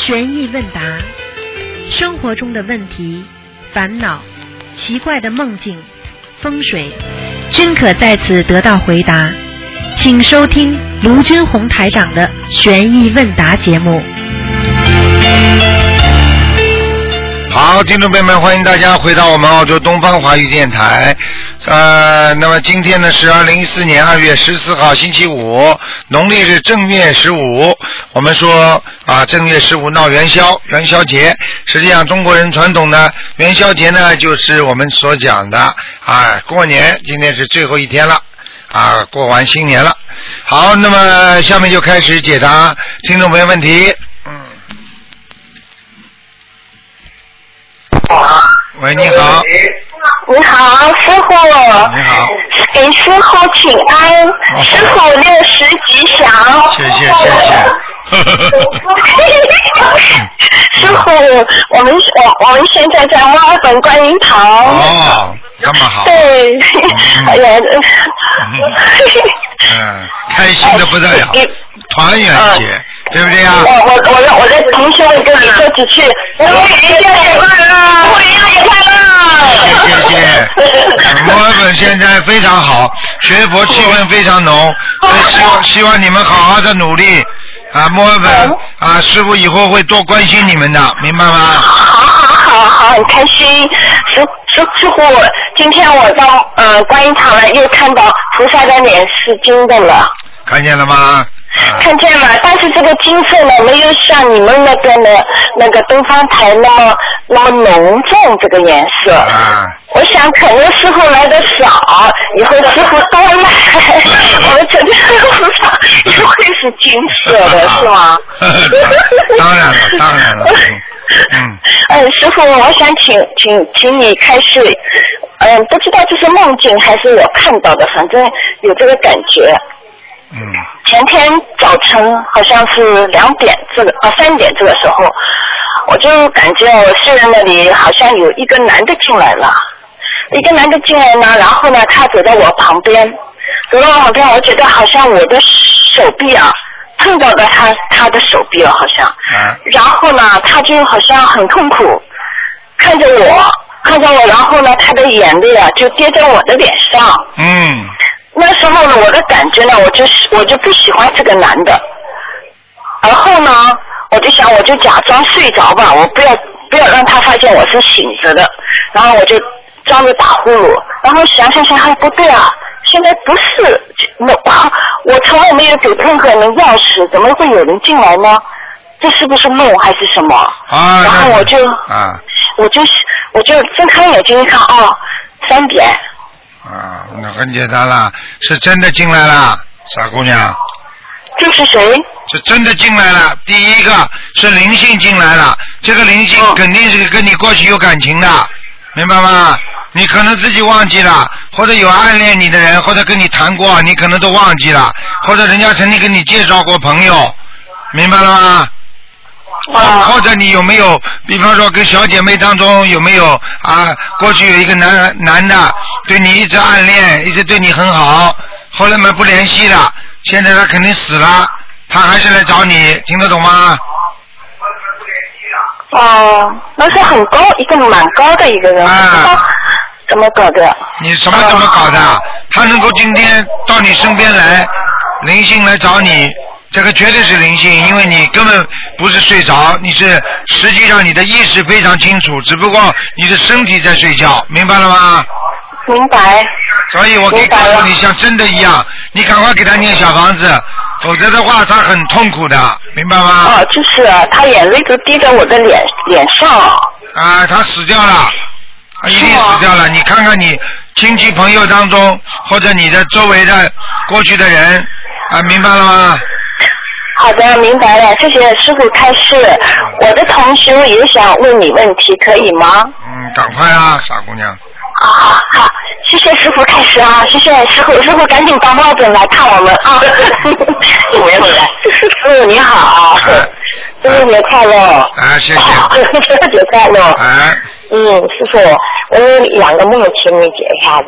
悬疑问答，生活中的问题、烦恼、奇怪的梦境、风水，均可在此得到回答。请收听卢军红台长的悬疑问答节目。 好，听众朋友们，欢迎大家回到我们澳洲东方华语电台。那么今天呢是2014年2月14号星期五，农历是正月15。我们说正月15闹元宵节，实际上中国人传统的元宵节呢，就是我们所讲的过年，今天是最后一天了。过完新年了。好，那么下面就开始解答听众朋友问题。喂，你好。 你好，师傅。 你好。 给师傅请安，师傅60吉祥。 谢谢。 师傅，我们现在在墨尔本观音堂。 哦，这么好。 对，哎呀， 开心的不得了，团圆节，对不对呀？ 我的同学们跟你说几句，我元宵节快乐，我元宵节快乐。 谢。墨尔本现在非常好，学佛气氛非常浓，希望你们好好的努力。墨尔本师父以后会多关心你们的，明白吗？ 好，很开心。师傅，今天我到观音堂了，又看到菩萨的脸是金的了。 看见了吗？ 看见了，但是这个金色呢，没有像你们那个东方台那么浓重这个颜色。我想可能师傅来的少，以后师傅多来，我们整个菩萨就会是金色的，是吗？ 当然了。 师傅，我想请你开始，不知道这是梦境还是我看到的，反正有这个感觉。前天早晨好像是3点这个时候，我就感觉我睡在那里，好像有一个男的进来了。然后呢，他走到我旁边，我觉得好像我的手臂碰到了他的手臂了，好像。然后呢，他就好像很痛苦，看着我，然后呢，他的眼泪就跌在我的脸上。那时候呢，我的感觉呢，我就不喜欢这个男的。然后呢，我就想，我就假装睡着吧，我不要让他发现我是醒着的。然后我就装着打呼噜，然后想，不对啊，现在不是我从来没有给任何人钥匙，怎么会有人进来呢？这是不是梦还是什么？然后我就睁开眼睛一看，3点。 那很简单了，是真的进来了，傻姑娘。 这是谁？ 是真的进来了。第一个是灵性进来了，这个灵性肯定是跟你过去有感情的，明白吗？你可能自己忘记了，或者有暗恋你的人，或者跟你谈过，你可能都忘记了，或者人家曾经跟你介绍过朋友，明白了吗？或者你有没有，比方说跟小姐妹当中有没有过去有一个男的对你一直暗恋，一直对你很好，后来不联系了，现在他肯定死了，他还是来找你，听得懂吗？ 那是很高，一个蛮高的一个人。怎么搞的？ 你怎么搞的？他能够今天到你身边来，灵性来找你，这个绝对是灵性，因为你根本不是睡着，你是实际上你的意识非常清楚，只不过你的身体在睡觉，明白了吗？ 明白。 所以我可以告诉你，像真的一样，你赶快给他念小房子，否则的话他很痛苦的，明白吗？ 就是他眼泪都滴在我的脸上。 他死掉了，一定死掉了。你看看你亲戚朋友当中，或者你的周围的过去的人，明白了吗？ 好的，明白了，谢谢师傅开示。我的同学也想问你问题，可以吗？ 赶快傻姑娘。 好，谢谢师傅开始谢谢师傅赶紧到墨本来看我们我也回来。师傅你好，生日节快乐。 谢谢。 生日节快乐。 师傅，我有2个梦，请你解一下子。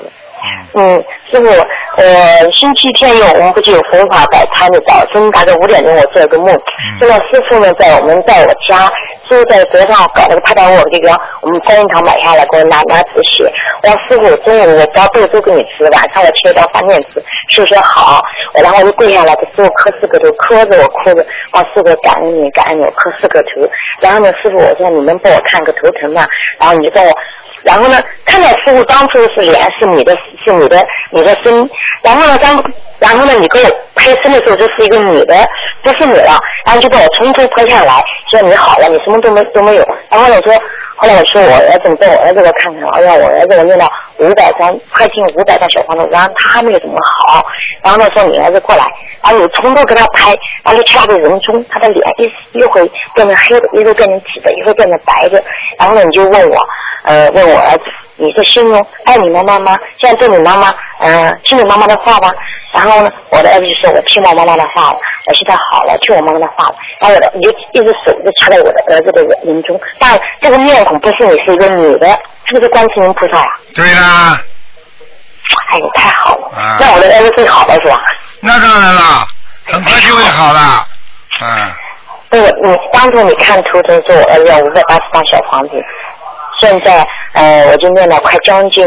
师傅，星期天我们不就有佛法摆摊的，早晨大概5点钟我做了个梦，现在师傅呢在我家，师傅在桌上搞了个拍档，这个我们观音堂买下来给我拿纸写，我说师傅中午我包豆都给你吃，晚上我切到饭店吃，师傅说好，然后我就跪下来给师傅磕4个头，磕着我哭着，我说师傅感恩你，我磕4个头，然后呢师傅我说你能帮我看个头疼吗？然后你就帮我。然后呢，看到师傅当初是脸是你的身，然后呢，你给我拍身的时候就是一个女的，不是你了，然后就把我从头拍下来，说你好了，你什么都没有。然后呢，后来我说我儿子给我儿子我看看，哎呀，我儿子我念了500张，快进500张小房子，然后他还没有怎么好。然后呢说你儿子过来，然后你从头给他拍，然后就掐着人中，他的脸一会变成黑的，一会变成紫的，一会变成白的。然后呢你就问我儿子，你是心中爱你妈妈吗？现在对你妈妈听你妈妈的话吗？然后呢我的儿子就说我听我妈妈的话了，我现在好了，听我妈妈的话了。然后你就一只手就掐在我的儿子的人中，但这个面孔不是你，是一个女的，是不是观世音菩萨呀？ 对啦。 哎呦，太好了！那我的儿子会好了是吧？ 那当然了，很快就会好了。 你当初你看图腾说我儿子要580张小房子，现在我就念了快将近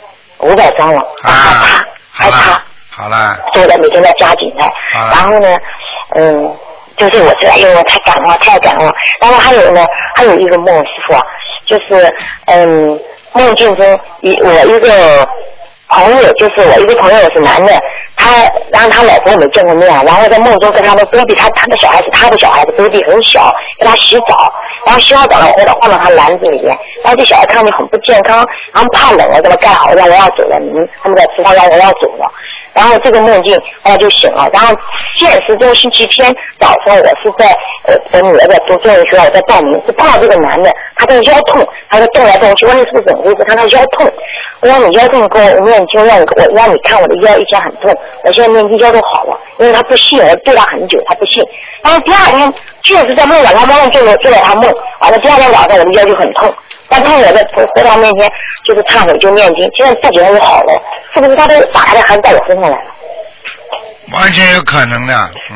500张了，还差。 好了。 都在每天在加紧的。然后呢，就是我这，因为我太感恩了。然后还有一个梦，师傅啊，就是梦境中我一个朋友，就是我一个朋友是男的，然后他老婆我没见过面，然后在梦中跟他的 baby， 他的小孩子 baby 很小，给他洗澡，然后洗好澡了，我放到他篮子里面，然后这小孩看着很不健康，然后怕冷了，给他盖好，让我要走了，他们在厨房让我要走了。然后这个梦境后来就醒了，然后现实中星期天早上我是在我女儿在读中文学校，我在报名，是碰到这个男的，他的腰痛，他在动来动去，问你是不是怎么回事？他腰痛，我说你腰痛跟我念经让你看我的腰以前很痛，我现在念经腰都好了，因为他不信，我对他很久，他不信。然后第二天确实在梦晚上梦做了他梦，完了第二天早上我的腰就很痛。但他我在佛堂面前就是忏悔就念经，现在这几天就好了，是不是他都打开的还是在我身上来了？ 完全有可能的，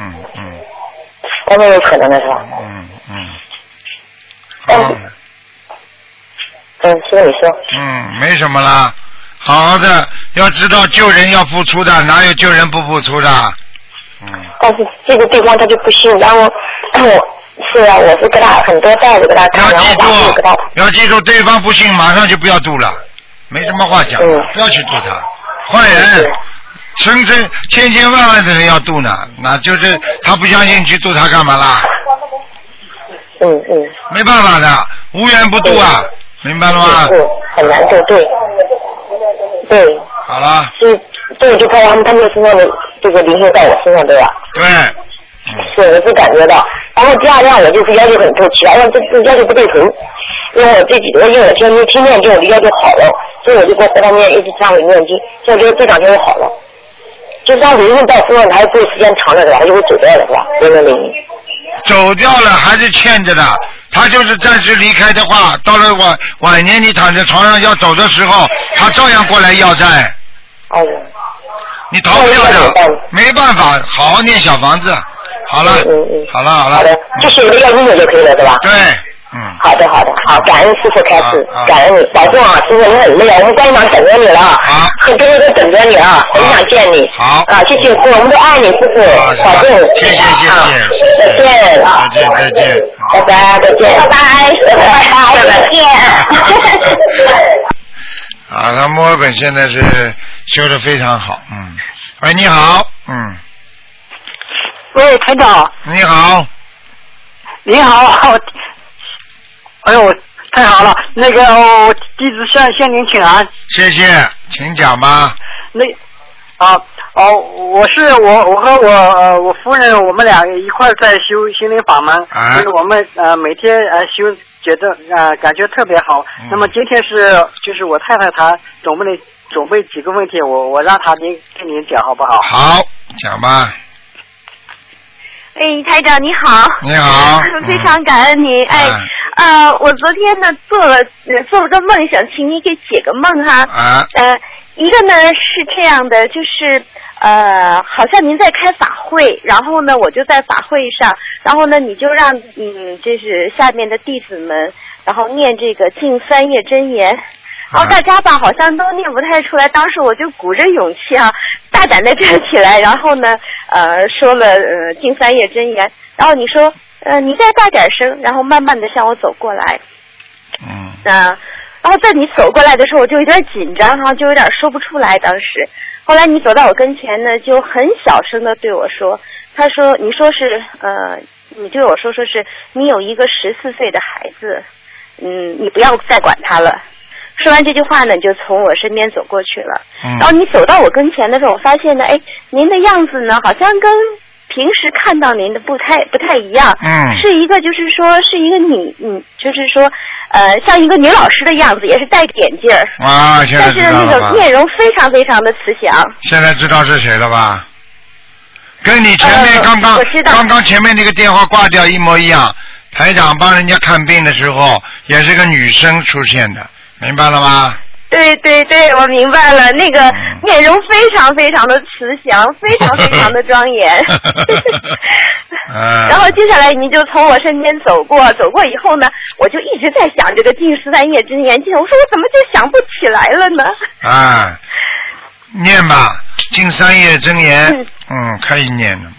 完全有可能的是吧？师傅你说。 没什么啦，好好的，要知道救人要付出的，哪有救人不付出的？ 但是这个对方他就不信，然后是啊，我是给他很多袋子给他看，然后给他。 要记住，对方不信，马上就不要度了，没什么话讲，不要去度他。坏人，千万的人要度呢，那就是他不相信去度他干嘛啦？没办法的，无缘不度啊，明白了吗？ 很难度，对。 好了。 对，就看他们身上的这个灵性在我身上，对吧？ 对。 是，我是感觉到，然后第二天我就是腰就很痛，起来了这腰就不对头，因为我天天听念经，我的腰就好了，所以我就给我佛堂念一直忏悔念经，现在这2天就好了。就是他灵性到身上，他还过时间长了是吧？他就会走掉了是吧？灵性走掉了还是欠着的，他就是暂时离开的话，到了晚年你躺在床上要走的时候，他照样过来要债。你逃不掉的，没办法，好好念小房子。好了，好了， 就写一个要经就可以了，对吧？ 对， 好的，好，感恩师傅开始，感恩你，保重啊，师傅你很累啊，我们观音堂等着你了， 好， 很多人都等着你啊，很想见你， 好， 谢谢师傅，我们都爱你，师傅，保重， 谢谢，再见， 拜拜，再见，再见。 他墨尔本现在是修得非常好，喂，你好， 喂，台长。 你好。 你好，哎呦，太好了！那个，我弟子向您请安。 谢谢，请讲吧。 我和我夫人，我们俩一块在修心灵法门，就是我们每天修，觉得感觉特别好。那么今天就是我太太她准备几个问题，我让她跟您讲好不好？ 好，讲吧。 台长你好。 你好。 非常感恩您。我昨天呢做了个梦，想请你给解个梦哈。 一个呢是这样的，就是好像您在开法会，然后呢我就在法会上，然后呢你就让就是下面的弟子们，然后念这个净三业真言，然后大家吧好像都念不太出来，当时我就鼓着勇气啊，大胆的站起来，然后呢说了净三业真言，然后你说你再大点声，然后慢慢的向我走过来，然后在你走过来的时候，我就有点紧张哈，就有点说不出来。当时，后来你走到我跟前呢，就很小声的对我说：“他说，你说是你对我说是你有一个14岁的孩子，你不要再管他了。”说完这句话呢，你就从我身边走过去了。然后你走到我跟前的时候，我发现呢，哎，您的样子呢，好像跟平时看到您的不太一样。是一个就是说是一个就是说像一个女老师的样子，也是带着眼镜儿啊，现在知道了吧？ 但是那个面容非常非常的慈祥。 现在知道是谁了吧？跟你前面刚刚前面那个电话挂掉一模一样。台长帮人家看病的时候，也是个女生出现的，明白了吗？ 对对对，我明白了，那个面容非常非常的慈祥，非常非常的庄严。然后接下来你就从我身边走过以后呢，我就一直在想这个净三业真言，我说我怎么就想不起来了呢？ 念吧，净三业真言，可以念的，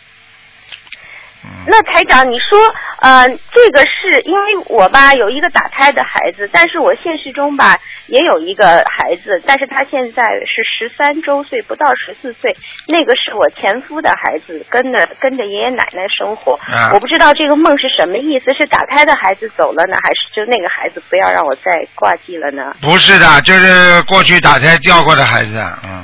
那台长，你说，这个是因为我吧有一个打胎的孩子，但是我现实中吧也有一个孩子，但是他现在是13周岁，不到14岁，那个是我前夫的孩子，跟着爷爷奶奶生活。我不知道这个梦是什么意思，是打胎的孩子走了呢，还是就那个孩子不要让我再挂记了呢？ 不是的，就是过去打胎掉过的孩子，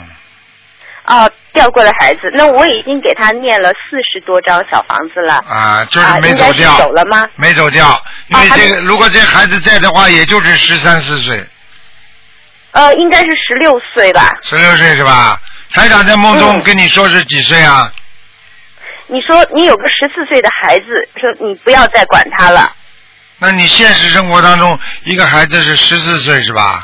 掉过的孩子，那我已经给他念了40多张小房子了。 就是没走掉。 应该是走了吗？ 没走掉，因为这个如果这孩子在的话，也就是13、14岁。 应该是16岁吧。 16岁是吧？台长在梦中跟你说是几岁啊？ 你说你有个14岁的孩子，说你不要再管他了。 那你现实生活当中一个孩子是14岁是吧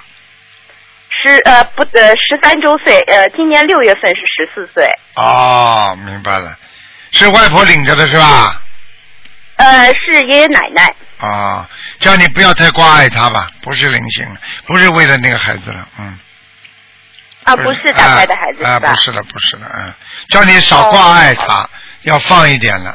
？13周岁，今年6月份是14岁。 明白了，是外婆领着的是吧？ 是爷爷奶奶。 叫你不要太挂碍他吧，不是灵性，不是为了那个孩子了， 不是打胎的孩子是吧？ 不是的，叫你少挂碍他，要放一点了。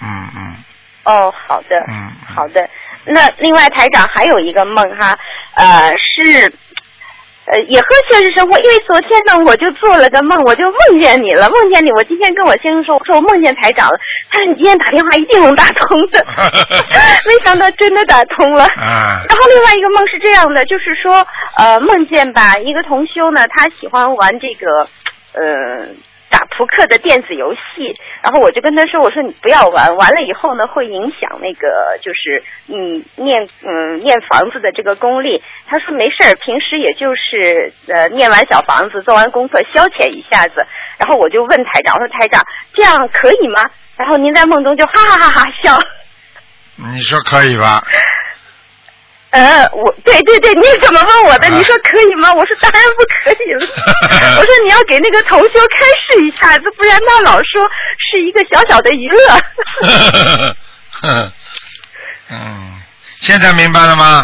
好的，好的。那另外台长还有一个梦哈，是。也和现实生活，因为昨天呢，我就做了个梦，我就梦见你了，我今天跟我先生说，我说我梦见台长了，他说你今天打电话一定能打通的，没想到真的打通了。然后另外一个梦是这样的，就是说梦见吧，一个同修呢，他喜欢玩这个打扑克的电子游戏，然后我就跟他说，我说你不要玩，完了以后呢会影响那个就是念房子的这个功力。他说没事儿，平时也就是念完小房子做完功课消遣一下子。然后我就问台长，我说台长这样可以吗？然后您在梦中就哈哈哈哈笑。 你说可以吧？ 对，你怎么问我的？你说可以吗？我说当然不可以了。我说你要给那个同修开示一下子，不然他老说是一个小小的娱乐。 现在明白了吗？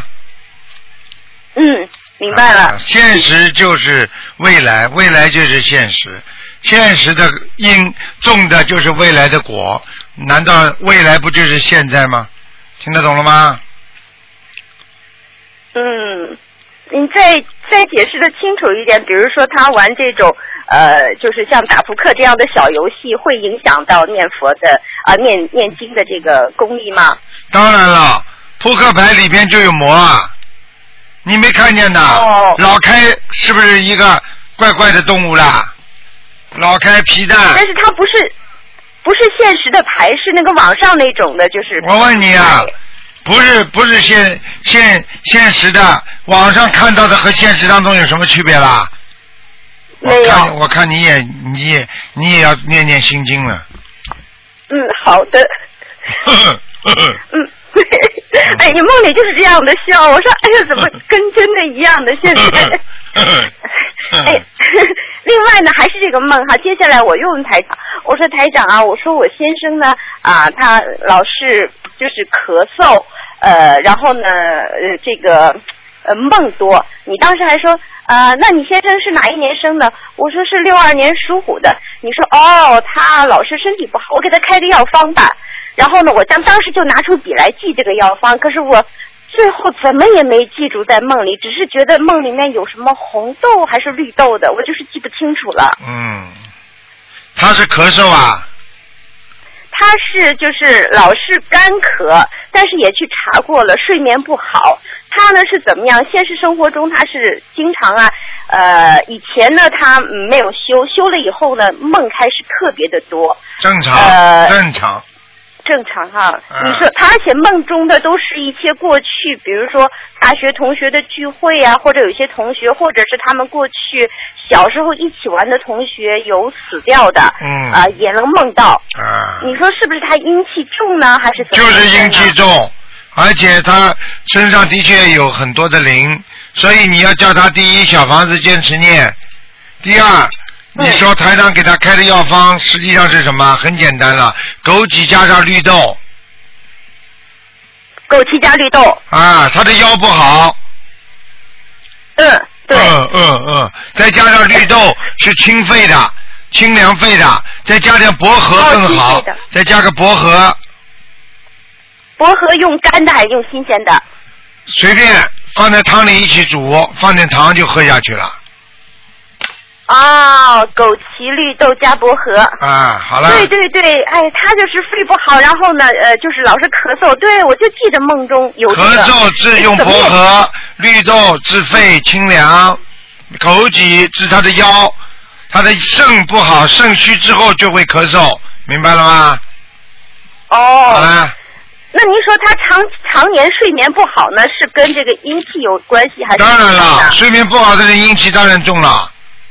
明白了。 现实就是未来，未来就是现实，现实的因种的就是未来的果，难道未来不就是现在吗？听得懂了吗？ 你再解释的清楚一点，比如说他玩这种就是像打扑克这样的小游戏，会影响到念佛的念经的这个功力吗？ 当然了，扑克牌里边就有魔啊，你没看见的？老开是不是一个怪怪的动物啦？老开皮蛋。 但是它不是现实的牌，是那个网上那种的，就是。 我问你啊。不是现实的，网上看到的和现实当中有什么区别啦？ 没有。 我看你也要念心经了。 好的。哎，你梦里就是这样的笑，我说哎呀，怎么跟真的一样的？现在哎，另外呢，还是这个梦哈。接下来我又问台长，我说台长啊，我说我先生呢他老是就是咳嗽，然后呢这个梦多。你当时还说那你先生是哪一年生的？我说是62年属虎的。你说他老是身体不好，我给他开个药方吧。然后呢，我当时就拿出笔来记这个药方，可是我最后怎么也没记住在梦里，只是觉得梦里面有什么红豆还是绿豆的，我就是记不清楚了。 他是咳嗽啊？ 他是就是老是干咳，但是也去查过了，睡眠不好。他呢是怎么样？现实生活中他是经常以前呢他没有修了以后呢，梦开始特别的多。 正常哈，你说他而且梦中的都是一些过去，比如说大学同学的聚会啊，或者有一些同学，或者是他们过去小时候一起玩的同学有死掉的，也能梦到。你说是不是他阴气重呢，还是怎么？ 就是阴气重，而且他身上的确有很多的灵，所以你要叫他第一小房子坚持念，第二。你说台长给他开的药方实际上是什么？很简单了，枸杞加上绿豆。 枸杞加绿豆。 他的腰不好。 对。 再加上绿豆是清肺的，清凉肺的，再加点薄荷更好。再加个薄荷。 薄荷用干的还是用新鲜的？ 随便放在汤里一起煮，放点糖就喝下去了。 枸杞、绿豆加薄荷。 好了。 对，哎，他就是肺不好，然后呢，就是老是咳嗽。对，我就记得梦中有这个。 咳嗽治用薄荷，绿豆治肺清凉，枸杞治他的腰，他的肾不好，肾虚之后就会咳嗽，明白了吗？好了。 那您说他常年睡眠不好呢，是跟这个阴气有关系还是？ 当然了，睡眠不好的人阴气当然重了。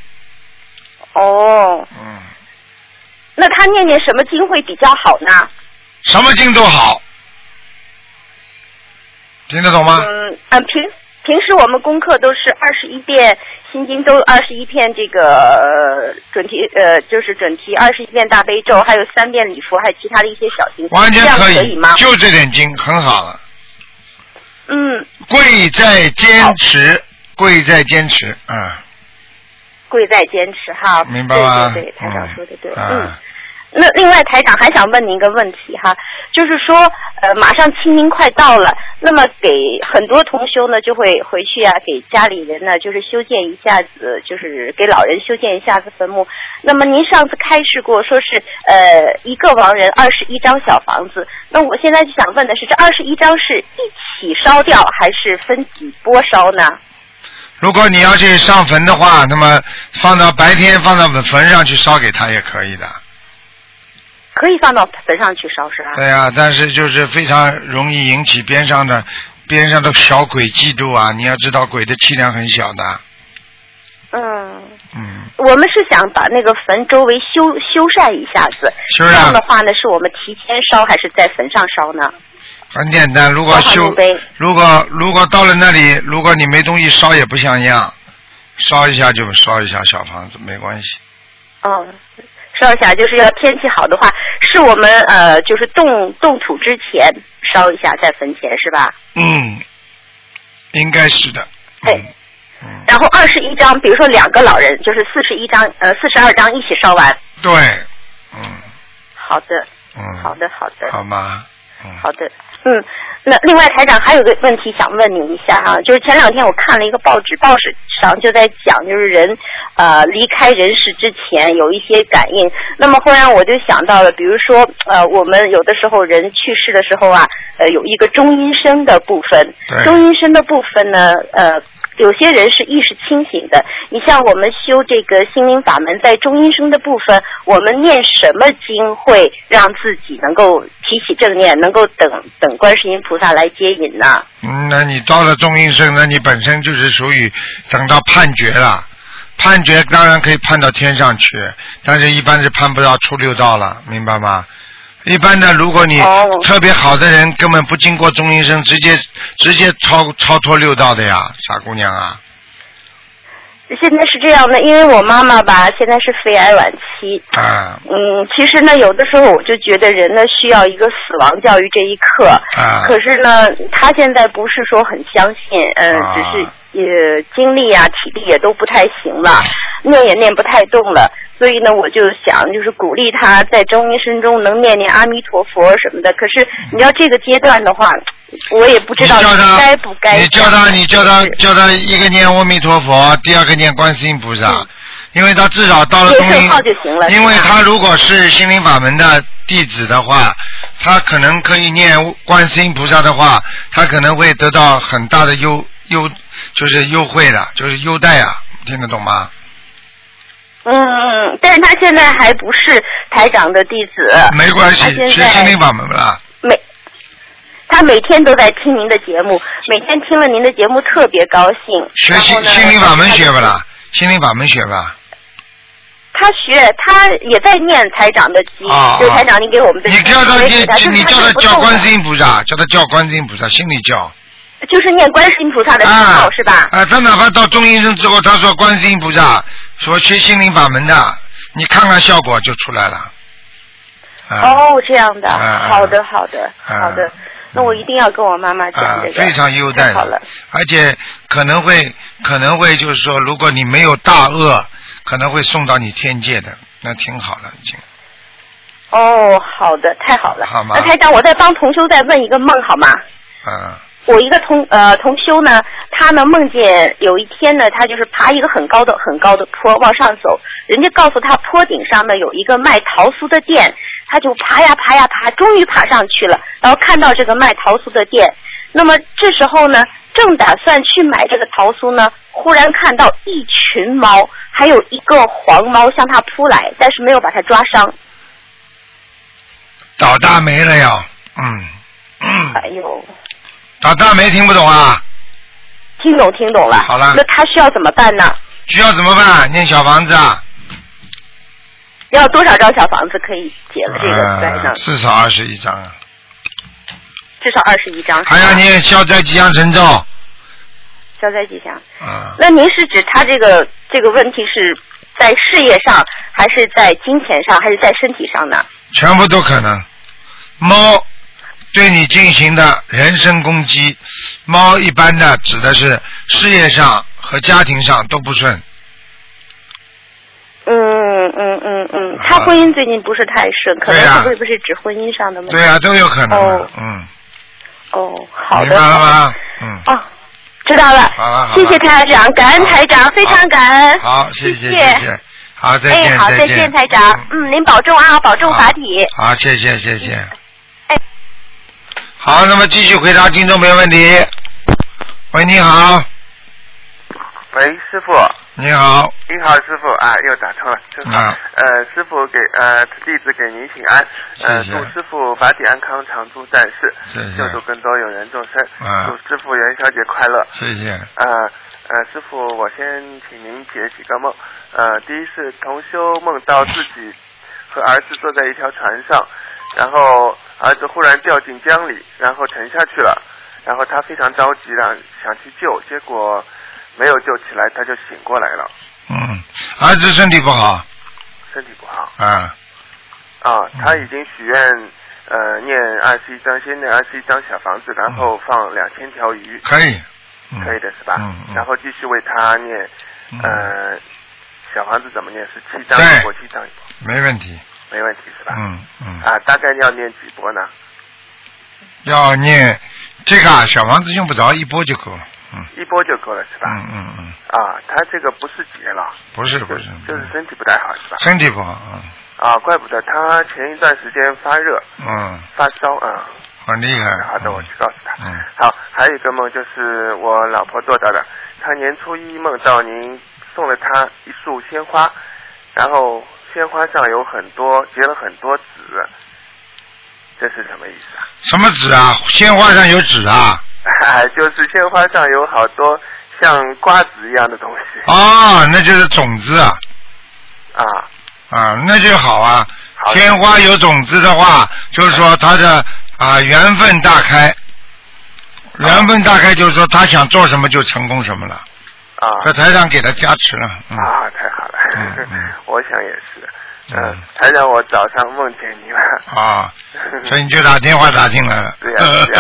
那他念什么经会比较好呢？ 什么经都好，听得懂吗？ 平时我们功课都是21遍心经，都21遍这个准提，就是准提21遍大悲咒，还有3遍礼佛，还有其他的一些小经， 完全可以吗？ 就这点经很好了。 贵在坚持，贵在坚持， 贵在坚持哈， 明白吗？ 对，台长说的对。那另外台长还想问您一个问题哈，就是说马上清明快到了，那么给很多同修呢就会回去给家里人呢就是修建一下子，就是给老人修建一下子坟墓。那么您上次开示过说是一个亡人21张小房子，那我现在就想问的是，这21张是一起烧掉还是分几波烧呢？ 如果你要去上坟的话，那么白天放到坟上去烧给他也可以的。 可以放到坟上去烧是吧？ 对啊，但是就是非常容易引起边上的小鬼嫉妒啊！你要知道鬼的气量很小的。 我们是想把那个坟周围修缮一下子，这样的话呢，是我们提前烧还是在坟上烧呢？ 很简单，如果到了那里，如果你没东西烧也不像样，烧一下就烧一下小房子没关系。 烧一下就是要天气好的话，是我们就是动土之前烧一下在坟前是吧？ 应该是的。 然后21张，比如说2个老人，就是42张一起烧完。 对。 好的。好的。 好吗？ 好的。那另外台长还有个问题想问您一下哈，就是前2天我看了一个报纸上就在讲，就是人离开人世之前有一些感应。那么忽然我就想到了，比如说我们有的时候人去世的时候有一个中阴身的部分，中阴身的部分呢有些人是意识清醒的，你像我们修这个心灵法门，在中阴身的部分，我们念什么经会让自己能够提起正念，能够等观世音菩萨来接引呢？ 那你到了中阴身，那你本身就是属于等到判决了，判决当然可以判到天上去，但是一般是判不到出六道了，明白吗？一般的，如果你特别好的人，根本不经过中阴身，直接超脱六道的呀，傻姑娘啊！ 现在是这样的，因为我妈妈吧，现在是肺癌晚期。 啊。 其实呢，有的时候我就觉得人呢需要一个死亡教育这一课。 啊。 可是呢，她现在不是说很相信，只是精力啊、体力也都不太行了，念也念不太动了。所以呢，我就想就是鼓励她在周一生中能念念阿弥陀佛什么的。可是你要这个阶段的话，我也不知道该不该。 你叫他一个念阿弥陀佛，第二个念观世音菩萨，因为他至少到了中阴，因为他如果是心灵法门的弟子的话，他可能可以念观世音菩萨的话，他可能会得到很大的就是优惠的，就是优待啊，听得懂吗？ 但是他现在还不是台长的弟子。 没关系，学心灵法门了。 他每天都在听您的节目，每天听了您的节目特别高兴。 学心灵法门学吧啦，心灵法门学吧。 他也在念台长的经，就台长您给我们的。 你叫他叫观世音菩萨，叫他叫观世音菩萨，心里叫。 就是念观世音菩萨的称号是吧？ 他哪怕到中阴身之后，他说观世音菩萨，说学心灵法门的，你看看效果就出来了。 这样的，好的。那我一定要跟我妈妈讲这个， 非常优待的，而且可能会就是说，如果你没有大恶，可能会送到你天界的，那挺好的已经。 好的，太好了。 好吗？ 那台长，我再帮同修再问一个梦好吗？我一个同修呢，他呢梦见有一天呢，他就是爬一个很高的坡往上走，人家告诉他坡顶上呢有一个卖桃酥的店，他就爬呀爬，终于爬上去了，然后看到这个卖桃酥的店，那么这时候呢，正打算去买这个桃酥呢，忽然看到一群猫，还有一个黄猫向他扑来，但是没有把他抓伤。 倒大霉了呀， 哎呦。 老大没听不懂啊？ 听懂了。 好了。 那他需要怎么办呢？ 需要怎么办？念小房子啊。 要多少张小房子可以解了这个灾呢？ 至少21张啊。 至少21张。 还要念消灾吉祥神咒。 消灾吉祥。那您是指他这个问题是在事业上，还是在金钱上，还是在身体上呢？ 全部都可能。猫对你进行的人身攻击，猫一般的指的是事业上和家庭上都不顺。 他婚姻最近不是太顺，可能是不是指婚姻上的问题？ 对啊，都有可能。 好的。 明白了吗？ 知道了。 好了。 谢谢台长，感恩台长，非常感恩。 好，谢谢。好，再见。 好，再见，台长。您保重啊，保重法体。 好，谢谢。好，那么继续回答听众朋友问题。喂，你好。 喂，师傅。 你好。 你好，师傅啊，又打通了，真好。师傅给弟子给您请安，祝师傅法体安康，常驻在世，救度更多有缘众生，祝师傅元宵节快乐。 谢谢。 师傅，我先请您解几个梦。第一是同修梦到自己和儿子坐在一条船上，然后儿子忽然掉进江里，然后沉下去了，然后他非常着急，想去救，结果没有救起来，他就醒过来了。 儿子身体不好。 身体不好。他已经许愿念21张，先念21张小房子，然后放2000条鱼。 可以的是吧？然后继续为他念小房子怎么念？是7张一波，7张一波。 没问题是吧？大概要念几波呢？ 要念这个小房子用不着1波就够了。 1波就够了是吧？他这个不是结了。不是，就是身体不太好是吧？ 身体不好怪不得他前一段时间发热，发烧很厉害。 好的，我去告诉他。好，还有一个梦就是我老婆做到的，她年初1梦到您送了她一束鲜花，然后鲜花上有结了很多籽，这是什么意思啊？ 什么籽啊？鲜花上有籽啊？ 就是鲜花上有好多像瓜子一样的东西。 那就是种子那就好啊。鲜花有种子的话，就是说它的缘分大开。缘分大开就是说他想做什么就成功什么了。 和台长给他加持了。 太好了。我想也是。台长，我早上梦见你了。 所以你就打电话打进来了。 对呀。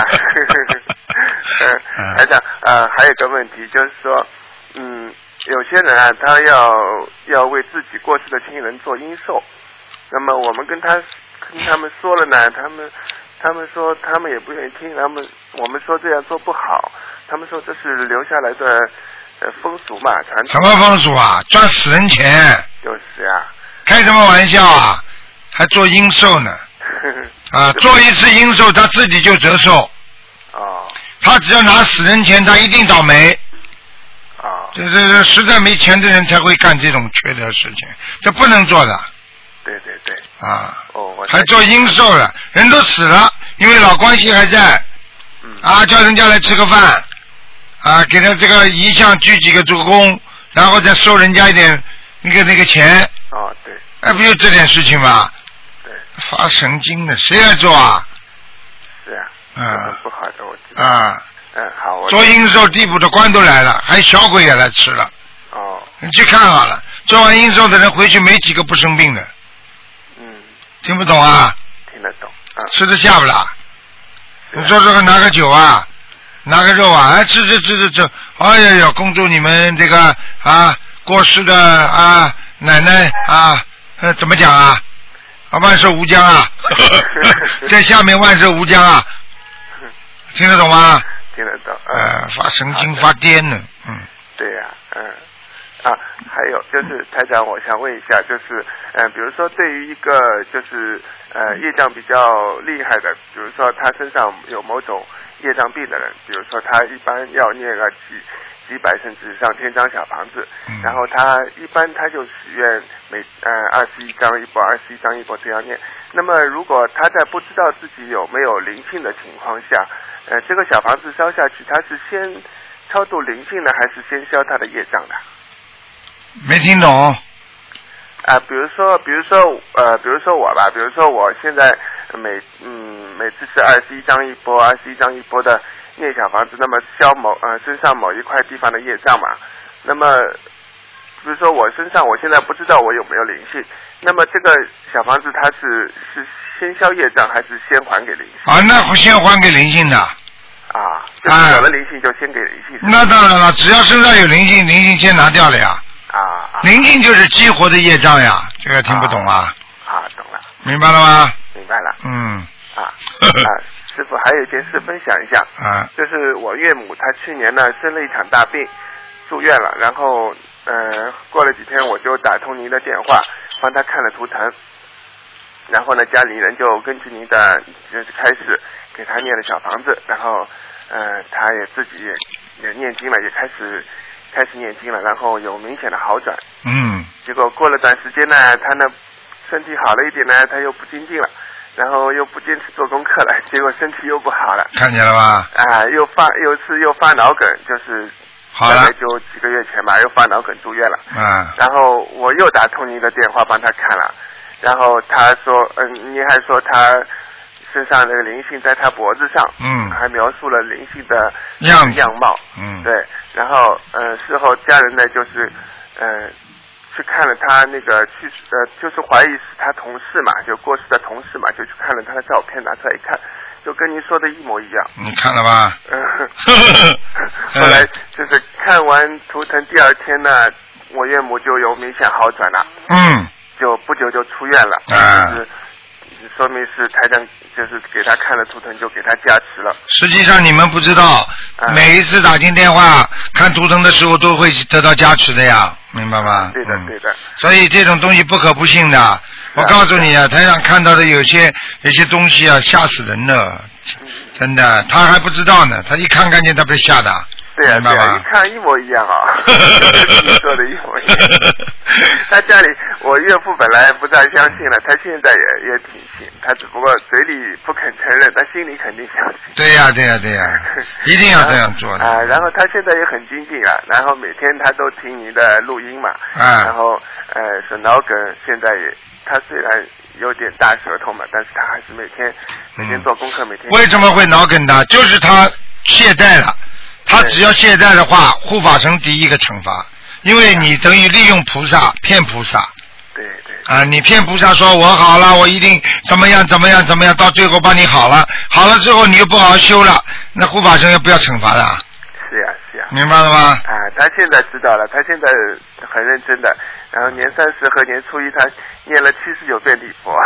台长，还有个问题就是说，有些人啊，他要为自己过世的亲人做阴寿，那么我们跟他们说了呢，他们说他们也不愿意听，我们说这样做不好，他们说这是留下来的风俗嘛，传统。 什么风俗啊？赚死人钱。 就是啊。 开什么玩笑啊？还做阴寿呢？做一次阴寿他自己就折寿。他只要拿死人钱，他一定倒霉。这实在没钱的人才会干这种缺德事情，这不能做的。 对。 还做阴寿了，人都死了，因为老关系还在。叫人家来吃个饭，给他这个遗像鞠几个足躬，然后再收人家一点那个钱。 对。 不就这点事情吗？ 对。 发神经的，谁来做啊？ 是啊。不好的，我知道。好。 做阴寿地府的官都来了，还有小鬼也来吃了。你去看好了，做完阴寿的人回去没几个不生病的。听不懂啊？ 听得懂。 吃得下不啦？你说这个拿个酒啊，拿个肉啊，吃。哎呀，恭祝你们这个过世的奶奶怎么讲啊？万寿无疆啊！在下面万寿无疆啊！听得懂吗？ 听得懂。 发神经发癫呢。 对呀。还有就是台长，我想问一下，就是比如说对于一个就是业障比较厉害的，比如说他身上有某种业障病的人，比如说他一般要念个几百甚至上千张小房子，然后他一般他就许愿每21张一波21张一波这样念。那么如果他在不知道自己有没有灵性的情况下，这个小房子烧下去，他是先超度灵性呢，还是先消他的业障的？ 没听懂。 比如说我吧，比如说我现在每次是21张一波21张一波的念小房子，那么消身上某一块地方的业障嘛。那么比如说我身上我现在不知道我有没有灵性，那么这个小房子它是先消业障还是先还给灵性？ 那先还给灵性的。 就是有了灵性就先给灵性。 那当然了，只要身上有灵性，灵性先拿掉了呀。灵性就是激活的业障呀，这个听不懂啊？ 懂了。 明白了吗？ 明白了。师傅还有一件事分享一下。就是我岳母她去年呢生了一场大病，住院了，然后过了几天我就打通您的电话，帮她看了图腾，然后呢家里人就根据您的就是开始给她念了小房子，然后她也自己也念经了，也开始念经了，然后有明显的好转。结果过了段时间呢，他呢身体好了一点呢，他又不精进了，然后又不坚持做功课了，结果身体又不好了。 看见了吧？ 有一次又发脑梗，就是大概就几个月前吧，又发脑梗住院了。然后我又打通您的电话帮他看了，然后他说，您还说他身上那个灵性在他脖子上，还描述了灵性的样貌，对，然后事后家人呢就是去看了他那个就是怀疑是他同事嘛，就过世的同事嘛，就去看了他的照片，拿出来一看，就跟您说的一模一样。 你看了吧？ 后来就是看完图腾第二天呢，我岳母就有明显好转了，就不久就出院了，就是说明是台长就是给他看了图腾就给他加持了。 实际上你们不知道，每一次打进电话看图腾的时候都会得到加持的呀，明白吗？ 对的对的。 所以这种东西不可不信的。我告诉你啊，台上看到的有些东西啊，吓死人了，真的，他还不知道呢，他一看见他被吓的。 对呀，对呀，一看一模一样啊，跟你说的一模一样。他家里，我岳父本来不太相信了，他现在也挺信，他只不过嘴里不肯承认，他心里肯定相信。 对呀，对呀，对呀，一定要这样做的。 然后他现在也很精进啊，然后每天他都听你的录音嘛，然后是脑梗，现在他虽然有点大舌头嘛，但是他还是每天做功课，每天。 为什么会脑梗的？就是他懈怠了。他他只要懈怠的话，护法神第一个惩罚，因为你等于利用菩萨骗菩萨。 对对。 啊，你骗菩萨说我好了，我一定怎么样怎么样怎么样，到最后帮你好了，好了之后你又不好好修了，那护法神要不要惩罚的？ 是呀是呀。 明白了吗？ 啊，他现在知道了，他现在很认真的，然后年30和年初一他念了79遍礼佛，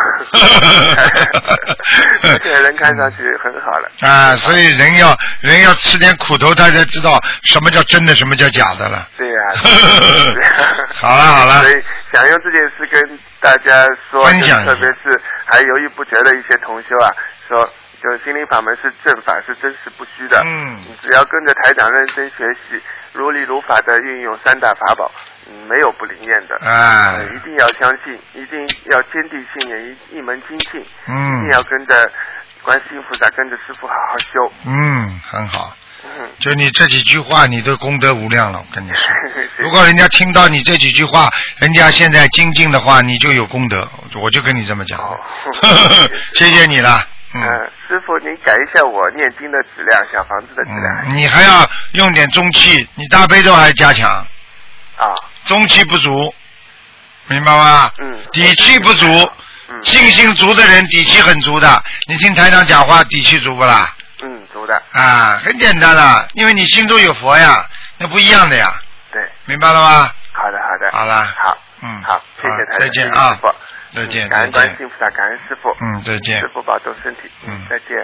现在人看上去很好了。 啊，所以人要吃点苦头，他才知道什么叫真的，什么叫假的了。 对呀。 好了。 所以想用这件事跟大家说， 分享， 特别是还犹豫不决的一些同修啊，说。就是心灵法门是正法，是真实不虚的。你只要跟着台长认真学习，如理如法的运用3大法宝，没有不灵验的。一定要相信，一定要坚定信念，一门精进。一定要跟着观世音菩萨，跟着师父好好修。 很好。就你这几句话，你的功德无量了，我跟你说。如果人家听到你这几句话，人家现在精进的话，你就有功德。我就跟你这么讲。谢谢你了。 师父，您改一下我念经的质量，小房子的质量。 你还要用点中气，你大悲咒还加强。中气不足，明白吗？底气不足。信心足的人底气很足的。你听台长讲话，底气足不啦？ 足的。 很简单了，因为你心中有佛呀，那不一样的呀。 对。 明白了吗？ 好的。 好了。 好。好，谢谢台长。 再见啊。再见， 感恩观世音菩萨，感恩师父。 再见。 师父保重身体。再见。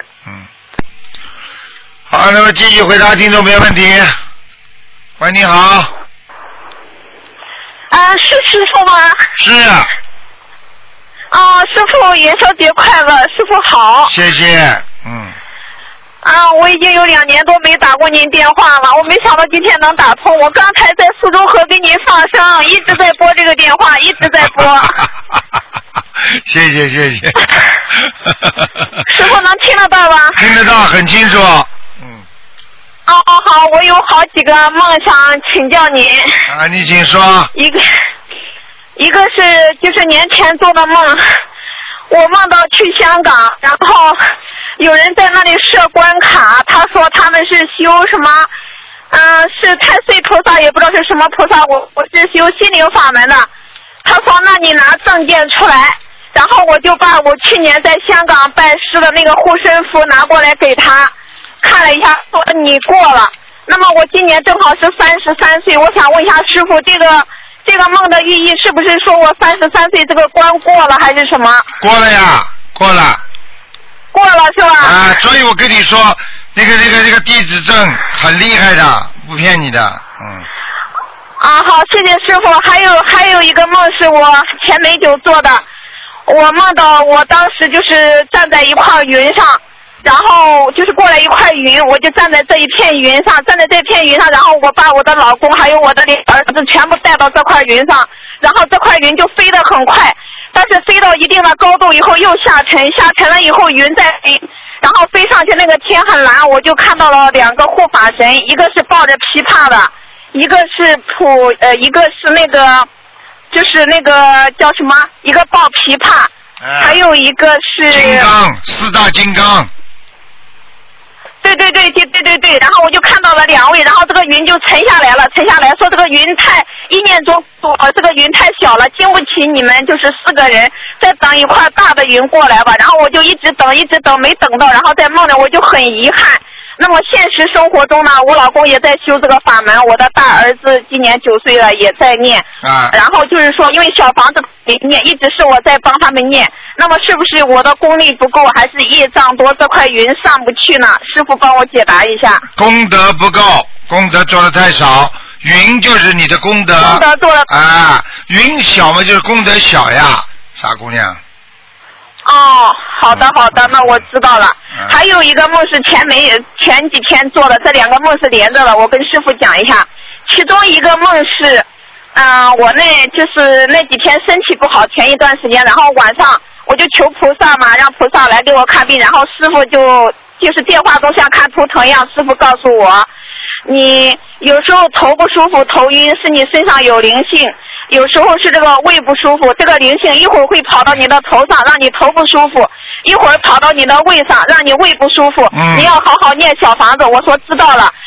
好，那么继续回答听众没有问题。喂，你好。 是师父吗？ 是。 师父元宵节快乐，师父好。 谢谢。 我已经有2年多没打过您电话了，我没想到今天能打通。我刚才在苏州河给您放生，一直在拨这个电话，一直在拨。 谢谢。 师父能听得到吧？ 听得到，很清楚。 好，我有好几个梦想请教您。 你请说。 一个是就是年前做的梦，我梦到去香港，然后有人在那里设关卡，他说他们是修什么，是太岁菩萨，也不知道是什么菩萨，我是修心灵法门的。他说那你拿证件出来，然后我就把我去年在香港拜师的那个护身符拿过来给他看了一下，说你过了。那么我今年正好是33岁，我想问一下师父，这个梦的寓意是不是说我33岁这个关过了还是什么？ 过了呀，过了是吧？所以我跟你说，那个地址证很厉害的，不骗你的。 好，谢谢师父。还有一个梦是我前没久做的，我梦到我当时就是站在一块云上，然后就是过来一块云，我就站在这一片云上，然后我把我的老公还有我的儿子全部带到这块云上，然后这块云就飞得很快，但是飞到一定的高度以后又下沉了以后云再飞，然后飞上去那个天很蓝，我就看到了2个护法神，一个是抱着琵琶的，一个是一个是那个就是那个叫什么，一个抱琵琶，还有一个是金刚，4大金刚。 对，然后我就看到了2位，然后这个云就沉下来说这个云一念中这个云太小了，经不起你们就是4个人，再等一块大的云过来吧。然后我就一直等没等到，然后在梦里我就很遗憾。那么现实生活中呢，我老公也在修这个法门，我的大儿子今年9岁了，也在念。然后就是说，因为小房子没念，一直是我在帮他们念。那么是不是我的功力不够，还是业障多，这块云上不去呢？师父帮我解答一下。 功德不够，功德做的太少，云就是你的功德。 功德做了云小嘛，就是功德小呀，傻姑娘。 好的，那我知道了。还有一个梦是前几天做的，这2个梦是连着的，我跟师父讲一下。其中一个梦是，我就是那几天身体不好，前一段时间，然后晚上我就求菩萨嘛，让菩萨来给我看病，然后师父就是电话中像看图腾一样，师父告诉我，你有时候头不舒服、头晕，是你身上有灵性。有时候是这个胃不舒服，这个灵性一会儿会跑到你的头上，让你头不舒服，一会儿跑到你的胃上，让你胃不舒服。你要好好念小房子。我说知道了。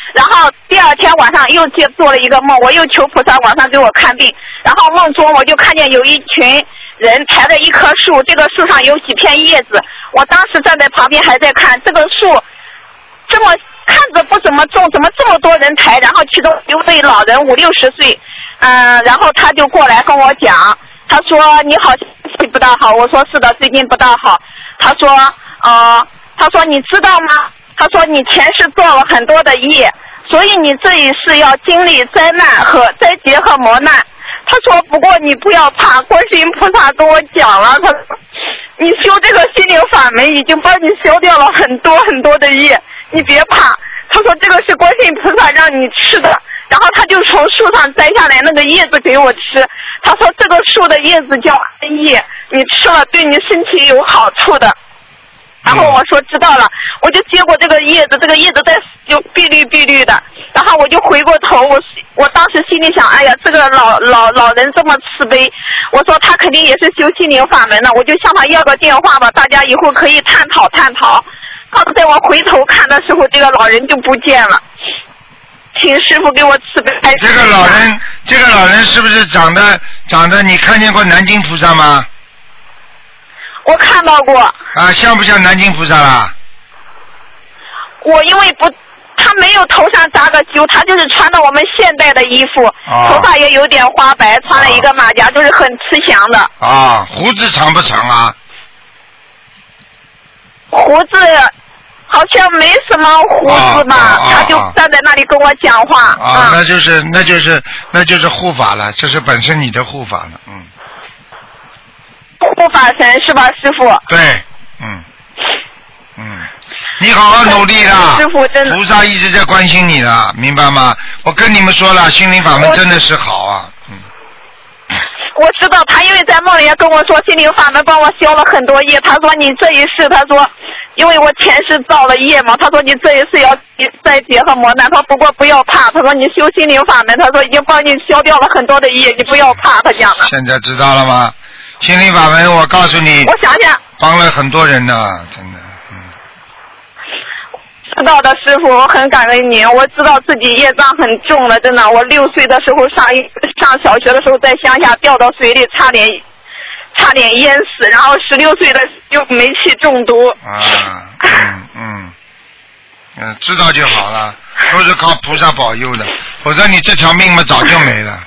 然后第二天晚上又做了一个梦，我又求菩萨晚上给我看病，然后梦中我就看见有一群人抬着一棵树，这个树上有几片叶子，我当时站在旁边还在看这个树，这么看着不怎么重，怎么这么多人抬？然后其中有位老人50、60岁，然后他就过来跟我讲，他说你好像身体不大好，我说是的，最近不大好。他说你知道吗？他说你前世做了很多的业，所以你这一世要经历灾难和灾劫和磨难。他说不过你不要怕，观世音菩萨跟我讲了，他说你修这个心灵法门已经帮你消掉了很多很多的业，你别怕。他说这个是观世音菩萨让你吃的，然后他就从树上摘下来那个叶子给我吃。他说这个树的叶子叫安叶，你吃了对你身体有好处的。然后我说知道了，我就接过这个叶子，这个叶子在就碧绿的，然后我就回过头，我当时心里想，哎呀，这个老人这么慈悲，我说他肯定也是修心灵法门的，我就向他要个电话吧，大家以后可以探讨。刚在我回头看的时候，这个老人就不见了，请师父给我慈悲开示。 这个老人是不是长得你看见过南京菩萨吗？ 我看到过。 啊，像不像南京菩萨啦？ 我因为他没有头上扎个揪，他就是穿的我们现代的衣服，头发也有点花白，穿了一个马甲，就是很慈祥的。 啊，胡子长不长啊？ 胡子好像没什么胡子吧，他就站在那里跟我讲话。 那就是护法了，这是本身你的护法了， 护法神是吧，师父？ 对，你好好努力啦， 师父真的， 菩萨一直在关心你的，明白吗？我跟你们说了，心灵法门真的是好啊， 我知道他因为在梦里也跟我说心灵法门帮我消了很多业，他说你这一世，他说因为我前世造了业嘛，他说你这一世要灾劫和磨难，他说不过不要怕，他说你修心灵法门，他说已经帮你消掉了很多的业，你不要怕，他讲的。 现在知道了吗？心灵法门，我告诉你， 我想想， 帮了很多人呢，真的。 知道的师傅，我很感恩您。我知道自己业障很重了，真的。我6岁的时候上小学的时候在乡下掉到水里，差点淹死，然后16岁的就煤气中毒。 知道就好了，都是靠菩萨保佑的，否则你这条命嘛早就没了。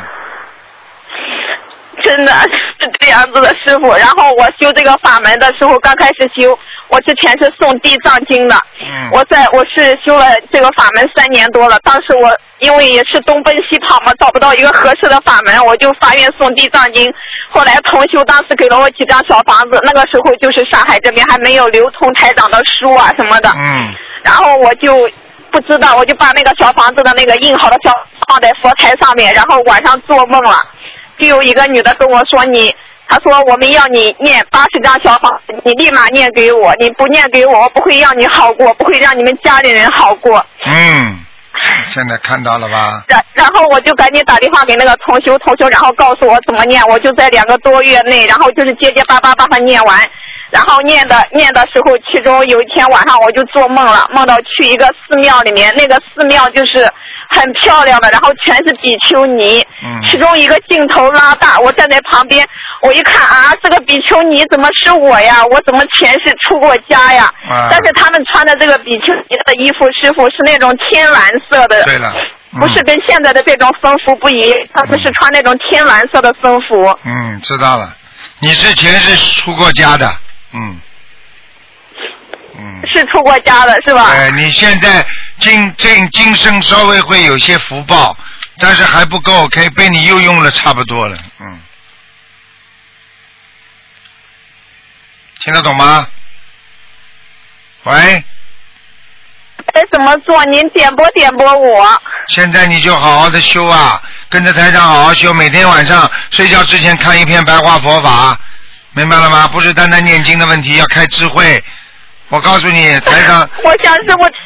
真的是这样子的，师傅。然后我修这个法门的时候，刚开始修，我之前是诵地藏经的。我是修了这个法门3年多了。当时我因为也是东奔西跑嘛，找不到一个合适的法门，我就发愿诵地藏经。后来同修当时给了我几张小房子，那个时候就是上海这边还没有流通台长的书啊什么的。然后我就不知道，我就把那个小房子的那个印好的小放在佛台上面，然后晚上做梦了。就有一个女的跟我说她说我们要你念80张小房子，你立马念给我，你不念给我，我不会让你好过，不会让你们家里人好过。 现在看到了吧？ 然后我就赶紧打电话给那个同修，然后告诉我怎么念，我就在2个多月内，然后就是结结巴巴把它念完。然后念的时候，其中有一天晚上我就做梦了，梦到去一个寺庙里面，那个寺庙就是很漂亮的，然后全是比丘尼，其中一个镜头拉大，我站在旁边，我一看这个比丘尼怎么是我呀？我怎么前世出过家呀？但是他们穿的这个比丘尼的衣服，师傅是那种天蓝色的， 对了， 不是跟现在的这种僧服不一样，他们是穿那种天蓝色的僧服。 知道了，你是前世出过家的。 是出过家的是吧？ 你现在今生稍微会有些福报，但是还不够，可以被你又用了差不多了。听得懂吗？喂。 该怎么做？您点拨我。 现在你就好好的修啊，跟着台长好好修，每天晚上睡觉之前看一篇白话佛法。明白了吗？不是单单念经的问题，要开智慧。我告诉你，台上。 我想是我。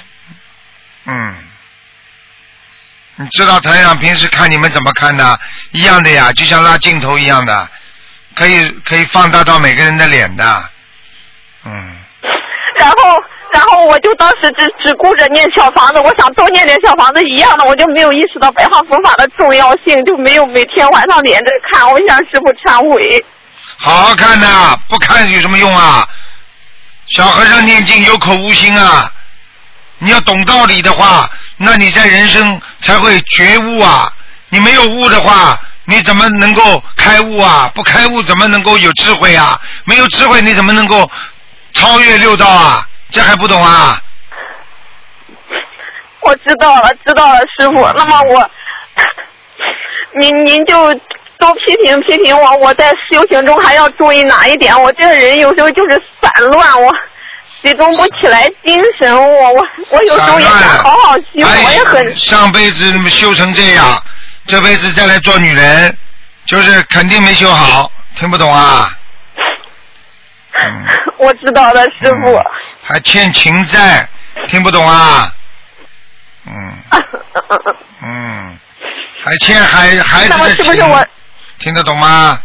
你知道台上平时看你们怎么看的？一样的呀，就像拉镜头一样的，可以放大到每个人的脸的。 然后然后我就当时只顾着念小房子，我想多念点小房子一样的，我就没有意识到白话佛法的重要性，就没有每天晚上连着看。我向师父忏悔。 好好看呐，不看有什么用啊？小和尚念经有口无心啊！你要懂道理的话，那你在人生才会觉悟啊！你没有悟的话，你怎么能够开悟啊？不开悟怎么能够有智慧啊？没有智慧你怎么能够超越六道啊？这还不懂啊？ 我知道了，师父。那么您就多批评我在修行中还要注意哪一点？我这个人有时候就是散乱，我集中不起来精神，我有时候也想好好修，我也很上辈子修成这样，这辈子再来做女人，就是肯定没修好，听不懂啊？ 我知道了，师父。 还欠情债，听不懂啊？还欠孩子的情， 是不是我听得懂吗？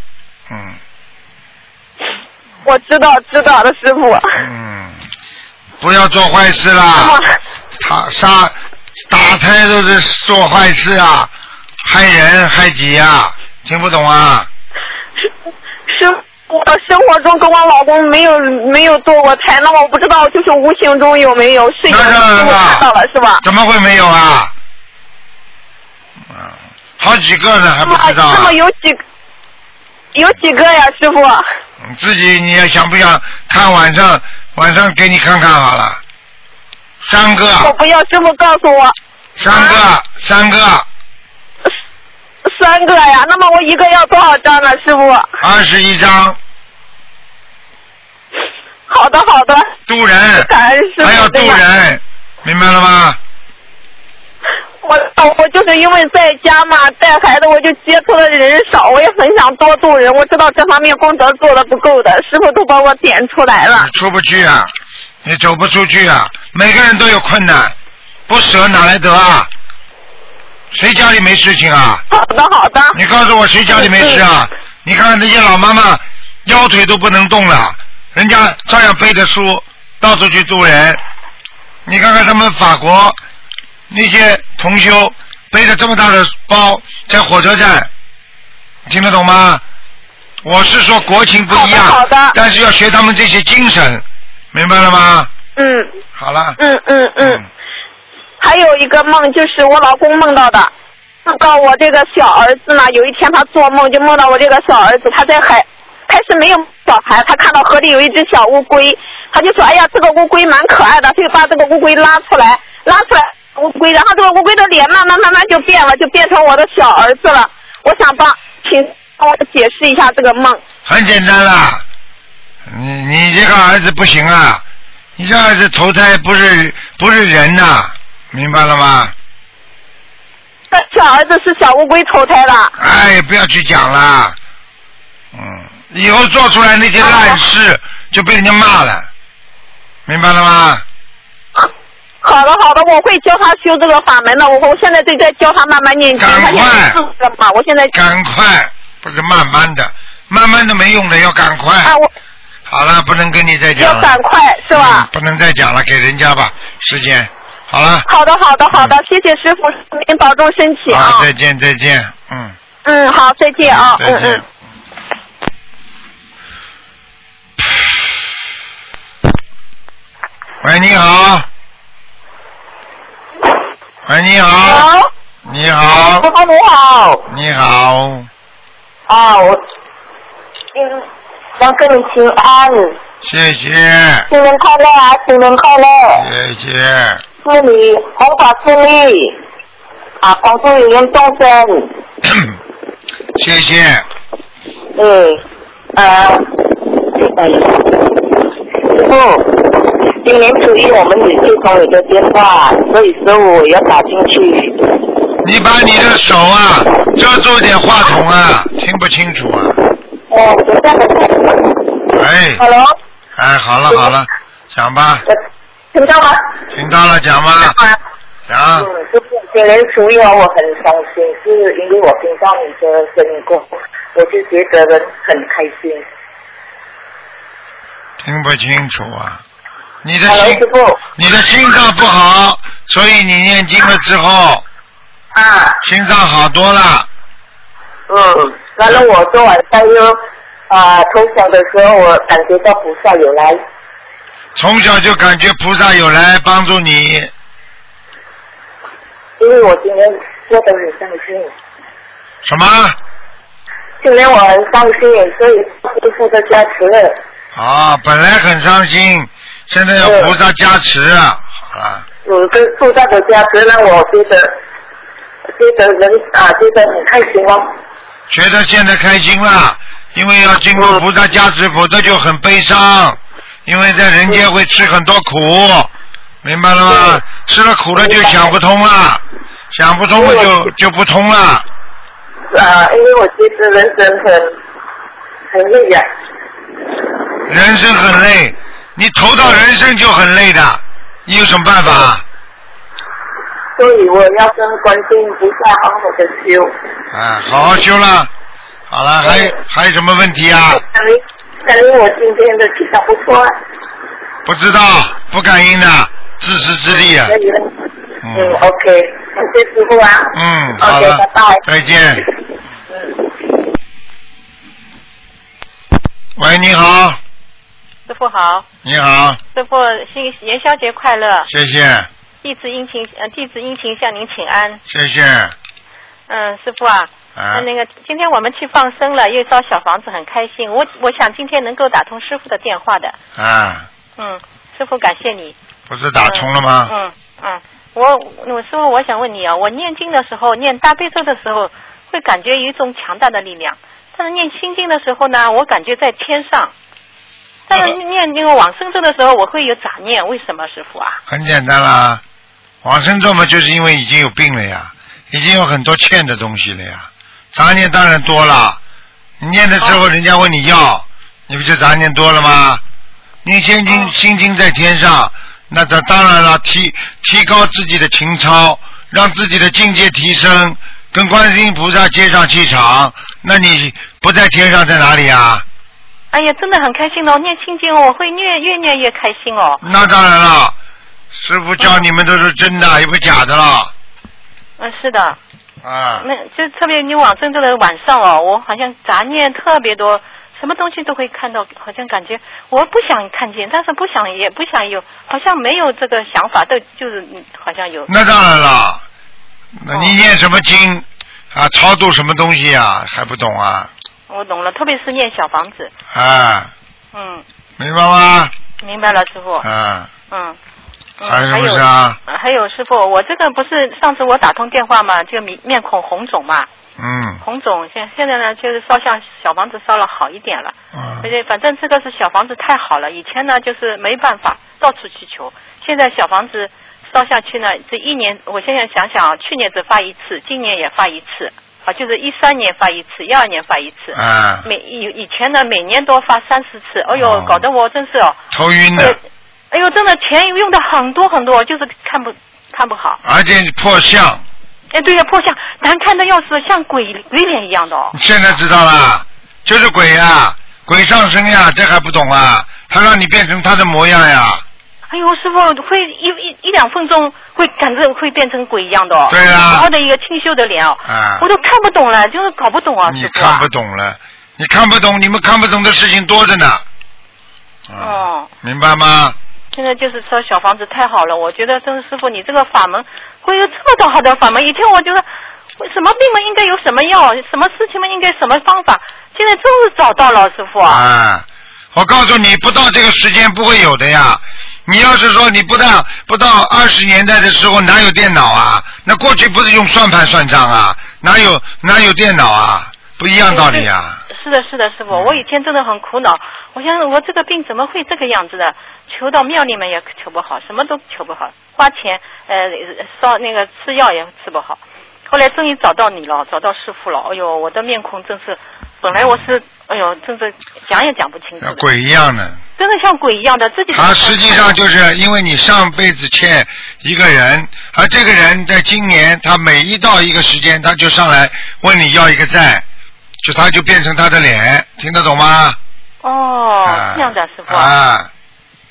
我知道了，师父。 不要做坏事啦！打胎都是做坏事啊，害人害己啊，听不懂啊？ 我生活中跟我老公没有堕过胎，那我不知道就是无形中有没有？是有的，我看到了是吧？ 怎么会没有啊？好几个呢，还不知道啊？ 那么有几个呀，师傅？ 自己你也想不想看晚上给你看看好了？3个。 我不要，师傅告诉我。 3个。 3个呀？那么我一个要多少张呢，师傅 ？21张。 好的。 渡人，还要渡人，明白了吗？ 我就是因为在家嘛，带孩子我就接触的人少，我也很想多渡人。我知道这方面功德做的不够的，师傅都把我点出来了。 你出不去啊，你走不出去啊，每个人都有困难，不舍哪来得啊？谁家里没事情啊？ 好的。 你告诉我谁家里没事啊？你看看那些老妈妈腰腿都不能动了，人家照样背着书到处去渡人。你看看他们法国那些同修背着这么大的包在火车站，听得懂吗？我是说国情不一样， 好的， 但是要学他们这些精神，明白了吗？好了。 还有一个梦就是我老公梦到的，梦到我这个小儿子呢，有一天他做梦就梦到我这个小儿子，他在开始没有小孩，他看到河里有一只小乌龟，他就说哎呀这个乌龟蛮可爱的，他就把这个乌龟拉出来乌龟，然后这个乌龟的脸慢慢就变了，就变成我的小儿子了。我想请帮我解释一下这个梦。 很简单啦，你这个儿子不行啊，你这儿子投胎不是人呐，明白了吗？ 小儿子是小乌龟投胎的。 哎，不要去讲了，以后做出来那些烂事就被人家骂了，明白了吗？ 好的，我会教他修这个法门的。我现在就在教他慢慢念经。 赶快！ 我现在赶快，不是慢慢的没用的，要赶快。好了，不能跟你再讲了。 要赶快是吧？ 不能再讲了，给人家吧，时间。好了。 好的，谢谢师傅，您保重身体啊。 好，再见。 好，再见啊。 再见。喂，你好。喂，你好。你好。 师傅你好。 你好。 我想跟你请安。 谢谢。 新年快乐啊！新年快乐。 谢谢。 祝你弘法顺利帮助有缘众生。 谢谢。 师傅，今年初一我们有接通你的电话，所以15我要打进去。 你把你的手遮住点话筒听不清楚 Hello。 好了，讲吧。 听到吗？ 听到了，讲吧。讲。 师傅，今年初一我很伤心，是因为我听到你的声音过后，我就觉得很开心。 听不清楚你的心脏不好，所以你念经了之后，心脏好多了。 完了我昨晚上又从小的时候我感觉到菩萨有来。 从小就感觉菩萨有来帮助你。 因为我今天做得很伤心。 什么？ 今天我很伤心，所以师父的加持了。 本来很伤心，现在有菩萨加持啊，好了。 跟菩萨的加持让我觉得很开心哦。 觉得现在开心了，因为要经过菩萨加持，否则就很悲伤。因为在人间会吃很多苦，明白了吗？吃了苦了就想不通了，想不通了就不通了。 因为我觉得人生很累呀。 人生很累，你投到人生就很累的，你有什么办法？ 所以我要跟观世音菩萨好好的修。 好好修了。好了，还有什么问题啊？ 感恩我今天的气场不错。 不知道，不感应的，自食自力啊。 OK， 感谢师傅啊。 好了， OK， 拜拜。 再见。喂，你好。 师傅好。 你好。师傅，元宵节快乐。 谢谢。 弟子殷勤向您请安。 谢谢。 师傅啊。那个今天我们去放生了，又烧小房子，很开心。我想今天能够打通师傅的电话的。师傅感谢你。 不是打通了吗？ 师傅，我想问你啊，我念经的时候，念大悲咒的时候，会感觉有一种强大的力量，但是念心经的时候呢，我感觉在天上。但是念那个往生咒的时候，我会有杂念，为什么师傅啊？ 很简单啦，往生咒嘛，就是因为已经有病了呀，已经有很多欠的东西了呀。杂念当然多了，你念的时候人家问你要，你不就杂念多了吗？念心经在天上，那这当然了，提高自己的情操，让自己的境界提升，跟观世音菩萨接上气场，那你不在天上在哪里啊？ 哎呀，真的很开心哦！念心经我会越念越开心哦。 那当然了，师父教你们都是真的，也不假的了。 是的。那就特别你往生咒的晚上哦，我好像杂念特别多，什么东西都会看到，好像感觉我不想看见，但是也不想有，好像没有这个想法，就是好像有。那当然了，那你念什么经超度什么东西啊？还不懂啊？ 我懂了，特别是念小房子。 明白吗？ 明白了，师傅。 还有什么事啊？ 还有师傅，我这个不是上次我打通电话嘛，就面孔红肿嘛。红肿，现在呢就是烧像小房子烧了好一点了。而且反正这个是小房子太好了，以前呢就是没办法到处去求，现在小房子烧下去呢，这一年我现在想想，去年只发一次，今年也发一次。就是13年发一次，12年发一次。以前呢每年都发3-4次，哎呦，搞得我真是头晕的。 哎呦，真的钱用的很多很多，就是看不好。 而且破相。 对呀，破相，难看的要死，像鬼脸一样的。 你现在知道了，就是鬼呀，鬼上身呀，这还不懂啊？他让你变成他的模样呀。 哎呦，师傅会一两分钟会感觉会变成鬼一样的哦。 对啊。 好好的一个清秀的脸哦。我都看不懂了，就是搞不懂啊。 你看不懂了，你看不懂，你们看不懂的事情多着呢。明白吗？ 现在就是说小房子太好了，我觉得真是师傅你这个法门会有这么多好的法门。以前我觉得什么病嘛应该有什么药，什么事情嘛应该什么方法，现在终于找到了，师傅啊。 我告诉你，不到这个时间不会有的呀。你要是说你不到20年代的时候哪有电脑啊？那过去不是用算盘算账啊？哪有电脑啊？不一样道理啊。 是的，师傅，我以前真的很苦恼，我想我这个病怎么会这个样子的？求到庙里面也求不好，什么都求不好，花钱烧那个吃药也吃不好。后来终于找到你了，找到师傅了。哎呦，我的面孔真是，本来我是，哎呦，真是讲也讲不清楚。 像鬼一样的。 真的像鬼一样的，自己。 他实际上就是因为你上辈子欠一个人，而这个人在今年他每一到一个时间，他就上来问你要一个债，他就变成他的脸，听得懂吗？ 这样的师傅。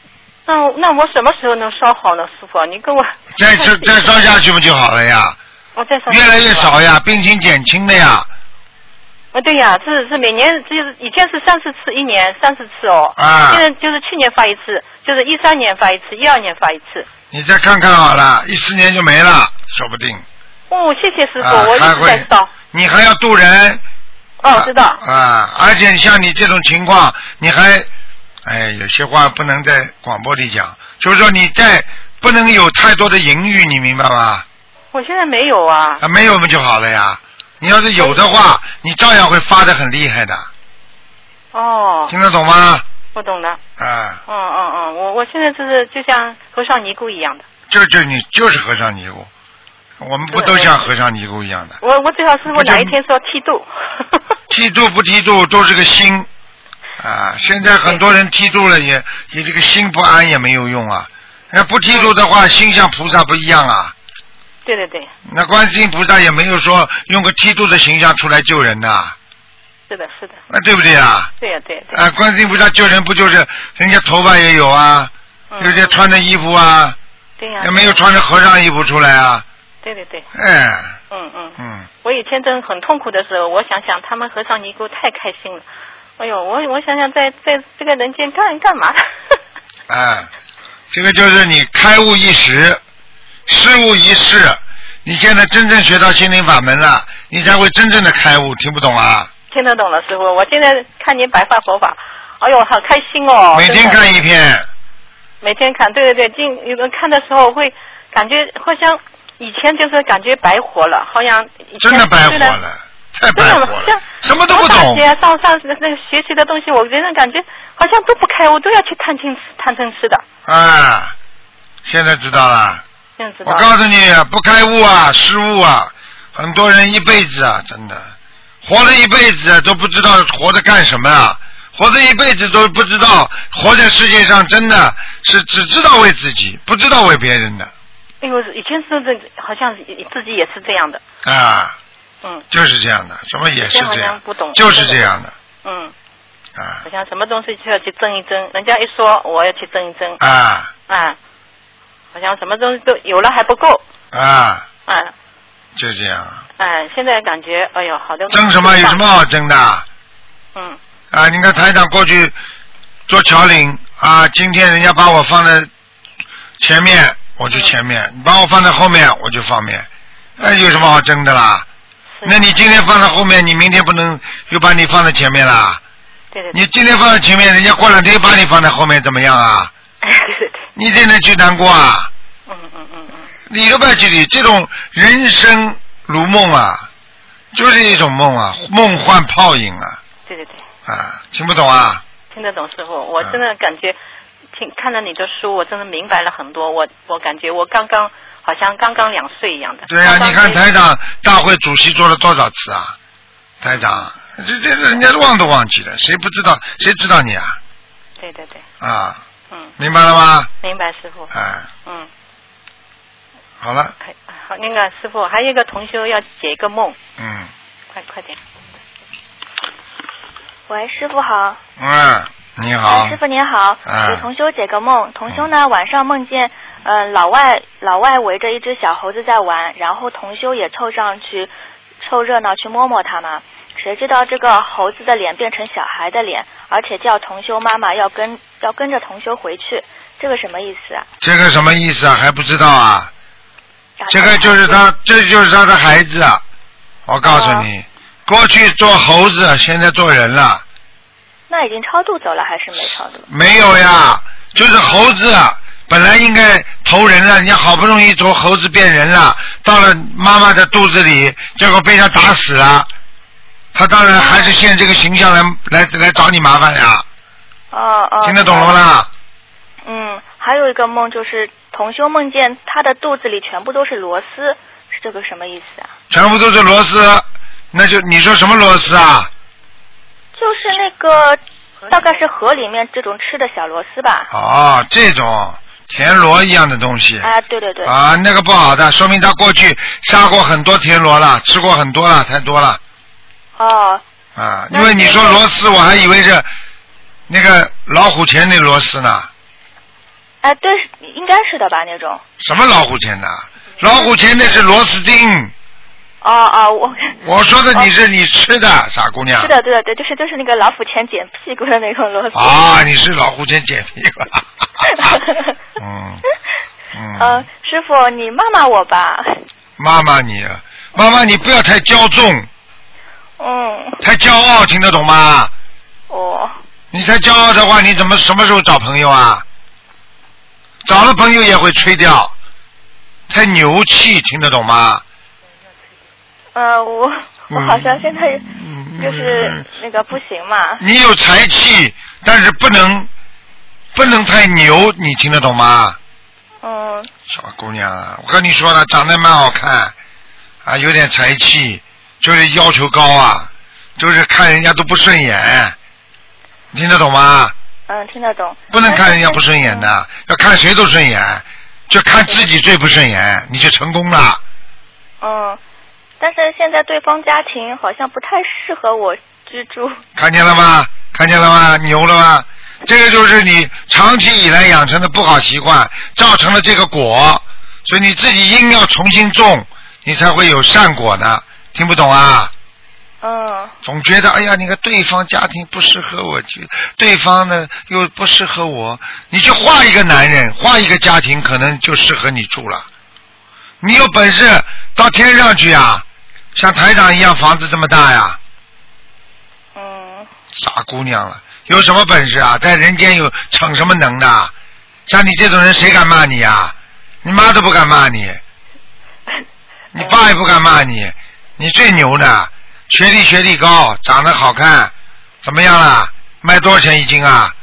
那我什么时候能烧好呢，师傅？你跟我再烧下去不就好了呀？ 再烧。 越来越少呀，病情减轻的呀。 对呀，是每年就是以前是30次，一年30次哦。 啊。 现在就是去年发一次，就是13年发一次，12年发一次。 你再看看好了，14年就没了，说不定。 谢谢师傅，我一直在烧。 你还要渡人。 知道。 而且像你这种情况，你还，有些话不能在广播里讲，就是说你不能有太多的淫欲，你明白吗？ 我现在没有啊。 没有嘛就好了呀。你要是有的话，你照样会发得很厉害的。听得懂吗？ 我懂了。我现在就像和尚尼姑一样的。 你就是和尚尼姑，我们不都像和尚尼姑一样的？ 我最好师傅哪一天说剃度。 剃度不剃度都是个心现在很多人剃度了也这个心不安也没有用啊。那不剃度的话，心像菩萨不一样啊。 对。 那观世音菩萨也没有说用个剃度的形象出来救人的。 是的。 对不对啊？ 对呀。 观世音菩萨救人不就是人家头发也有啊，有些穿的衣服啊， 对呀， 也没有穿着和尚衣服出来啊。 对。我以前真很痛苦的时候，我想他们和尚尼姑太开心了。哎呦，我想在这个人间干嘛？ 这个就是你开悟一时，失悟一世。你现在真正学到心灵法门了，你才会真正的开悟。听不懂啊？ 听得懂了，师傅。我现在看您白话佛法，哎呦，好开心哦！ 每天看一篇。 每天看，对。看的时候会感觉好像以前就是感觉白活了，好像以前真的白活了，太白活了，什么都不懂。 上那个学习的东西，我真的感觉好像都不开悟，都要去贪嗔痴的。 现在知道了。我告诉你，不开悟失悟很多人一辈子真的活了一辈子都不知道活着干什么活着一辈子都不知道活在世界上真的是只知道为自己，不知道为别人的。 以前是好像自己也是这样的。 就是这样的，什么也是这样， 不懂， 就是这样的。 好像什么东西就要去争一争，人家一说我要去争一争。好像什么东西都有了还不够。 就这样。 现在感觉哎呦，好多争什么？有什么好争的？你看台长过去做侨领今天人家把我放在前面，我就前面；你把我放在后面，我就后面。有什么好争的啦？那你今天放在后面，你明天不能又把你放在前面啦？ 对。 你今天放在前面，人家过两天又把你放在后面，怎么样啊？你真的去难过啊？理都不要去理，这种人生如梦就是一种梦梦幻泡影对。 听不懂啊？ 听得懂师傅，我真的感觉看了你的书，我真的明白了很多。我感觉我好像刚2岁一样的。 对你看台长大会主席做了多少次台长，这人家忘都忘记了，谁不知道？谁知道你啊？ 对。 明白了吗？ 明白师傅。 好了。 好，那个师傅还有一个同修要解一个梦。快点。 喂，师傅好。 你好。 师傅您好，给同修解个梦。同修呢晚上梦见老外围着一只小猴子在玩，然后同修也凑上去凑热闹去摸摸它嘛。谁知道这个猴子的脸变成小孩的脸，而且叫同修妈妈要跟着同修回去，这个什么意思啊？ 这个什么意思还不知道这个就是这就是他的孩子我告诉你，过去做猴子，现在做人了。 那已经超度走了还是没超度？ 没有呀，就是猴子本来应该投人了，人家好不容易从猴子变人了，到了妈妈的肚子里，结果被他打死了。他当然还是现这个形象来找你麻烦呀。听得懂了吗啦？ 还有一个梦就是同修梦见他的肚子里全部都是螺丝，是这个什么意思啊？ 全部都是螺丝，那就你说什么螺丝啊？ 就是那个大概是河里面这种吃的小螺丝吧。 这种田螺一样的东西。 对。 那个不好的，说明他过去杀过很多田螺了，吃过很多了，太多了。因为你说螺丝，我还以为是那个老虎钳那螺丝呢。 对，应该是的吧那种。 什么老虎钳呐？老虎钳那是螺丝钉。我说的你是你吃的，傻姑娘。 是的，对，就是那个老虎钳剪屁股的那种螺丝。 你是老虎钳剪屁股。 师傅，你骂骂我吧。 骂骂你不要太骄纵。太骄傲，听得懂吗？你太骄傲的话，你怎么什么时候找朋友啊？找了朋友也会吹掉。太牛气，听得懂吗？ 我好像现在就是那个不行嘛。 你有才气，但是不能太牛，你听得懂吗？小姑娘啊，我跟你说了，长得蛮好看啊，有点才气，就是要求高啊，就是看人家都不顺眼，你听得懂吗？ 听得懂。 不能看人家不顺眼的，要看谁都顺眼，就看自己最不顺眼，你就成功了。 但是现在对方家庭好像不太适合我居住。 看见了吗？牛了吗？这个就是你长期以来养成的不好习惯，造成了这个果，所以你自己因要重新种，你才会有善果的。听不懂啊？总觉得哎呀，那个对方家庭不适合我居，对方呢又不适合我，你去画一个男人，画一个家庭，可能就适合你住了。你有本事到天上去啊，像台长一样房子这么大呀。傻姑娘了，有什么本事啊？在人间有逞什么能的？像你这种人谁敢骂你啊？你妈都不敢骂你，你爸也不敢骂你，你最牛的，学历高，长得好看，怎么样了？卖多少钱一斤啊？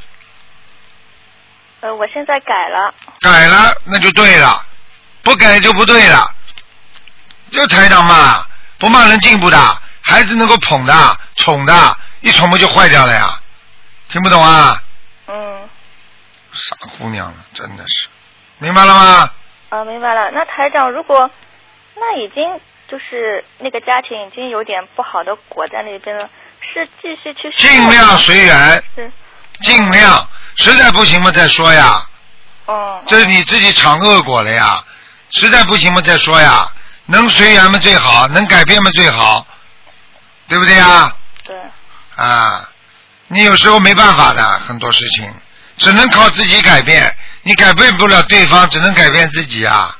我现在改了。 改了那就对了，不改就不对了。就台长骂，不骂人进步的，孩子能够捧的、宠的，一宠不就坏掉了呀？听不懂啊？傻姑娘了，真的是，明白了吗？ 明白了。那台长，如果那已经就是那个家庭已经有点不好的果在那边了，是继续去尽量随缘，尽量，实在不行嘛再说呀。这是你自己尝恶果了呀，实在不行嘛再说呀。能随缘嘛最好，能改变嘛最好，对不对呀？ 对。 你有时候没办法的，很多事情只能靠自己改变，你改变不了对方，只能改变自己啊。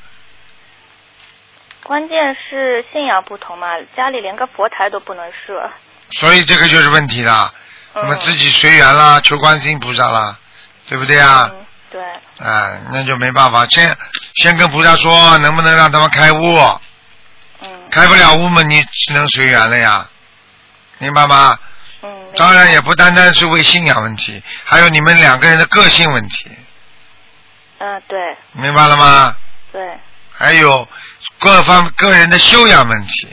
关键是信仰不同嘛，家里连个佛台都不能设。 所以这个就是问题了。那么自己随缘啦，求观世音菩萨啦，对不对啊？ 对。 那就没办法，先跟菩萨说，能不能让他们开悟？开不了悟嘛，你只能随缘了呀，明白吗？当然也不单单是为信仰问题，还有你们两个人的个性问题。 对。 明白了吗？ 对。 还有个人的修养问题。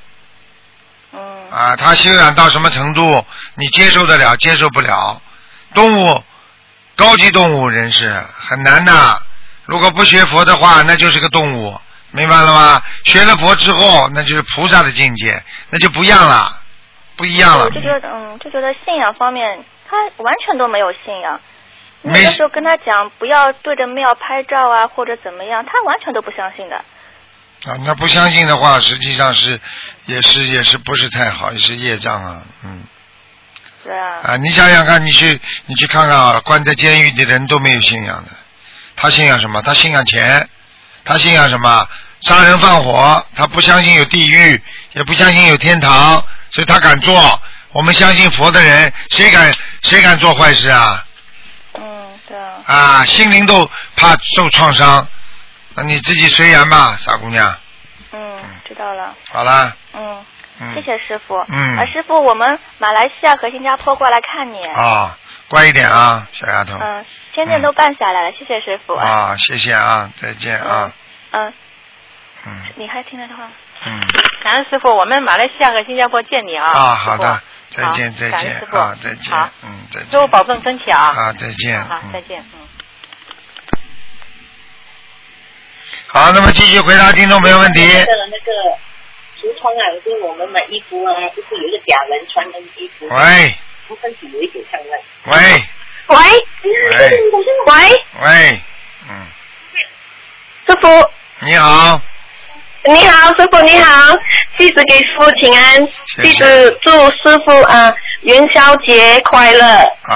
他修养到什么程度，你接受得了，接受不了。高级动物人士很难的，如果不学佛的话，那就是个动物，明白了吗？学了佛之后，那就是菩萨的境界，那就不一样了。我就觉得信仰方面，他完全都没有信仰。那个时候跟他讲不要对着庙拍照啊，或者怎么样，他完全都不相信的。 那不相信的话，实际上也是不是太好，也是业障啊， 对啊。 你想想看，你去看看啊，关在监狱的人都没有信仰的，他信仰什么？他信仰钱，他信仰什么？杀人放火，他不相信有地狱，也不相信有天堂，所以他敢做。我们相信佛的人，谁敢做坏事啊？ 对啊。 心灵都怕受创伤，那你自己随缘吧，傻姑娘。 知道了。 好了。 谢谢师傅。师傅，我们马来西亚和新加坡过来看你。 乖一点啊，小丫头。 签证都办下来了，谢谢师傅。 谢谢啊，再见啊。 你还听得到吗？ 感恩师傅，我们马来西亚和新加坡见你啊。 好的，再见再见。 师傅。 再见。 好。 再见。 师傅保重身体啊。 再见。 好，再见。 好，那么继续回答听众朋友问题。 那个橱窗啊，有时候我们买衣服啊，不是有一个假人穿的衣服？ 喂。 身体有一点像那。 喂。 喂。 喂。 师傅。 你好。 你好，师傅你好，弟子给师傅请安，弟子祝师傅元宵节快乐。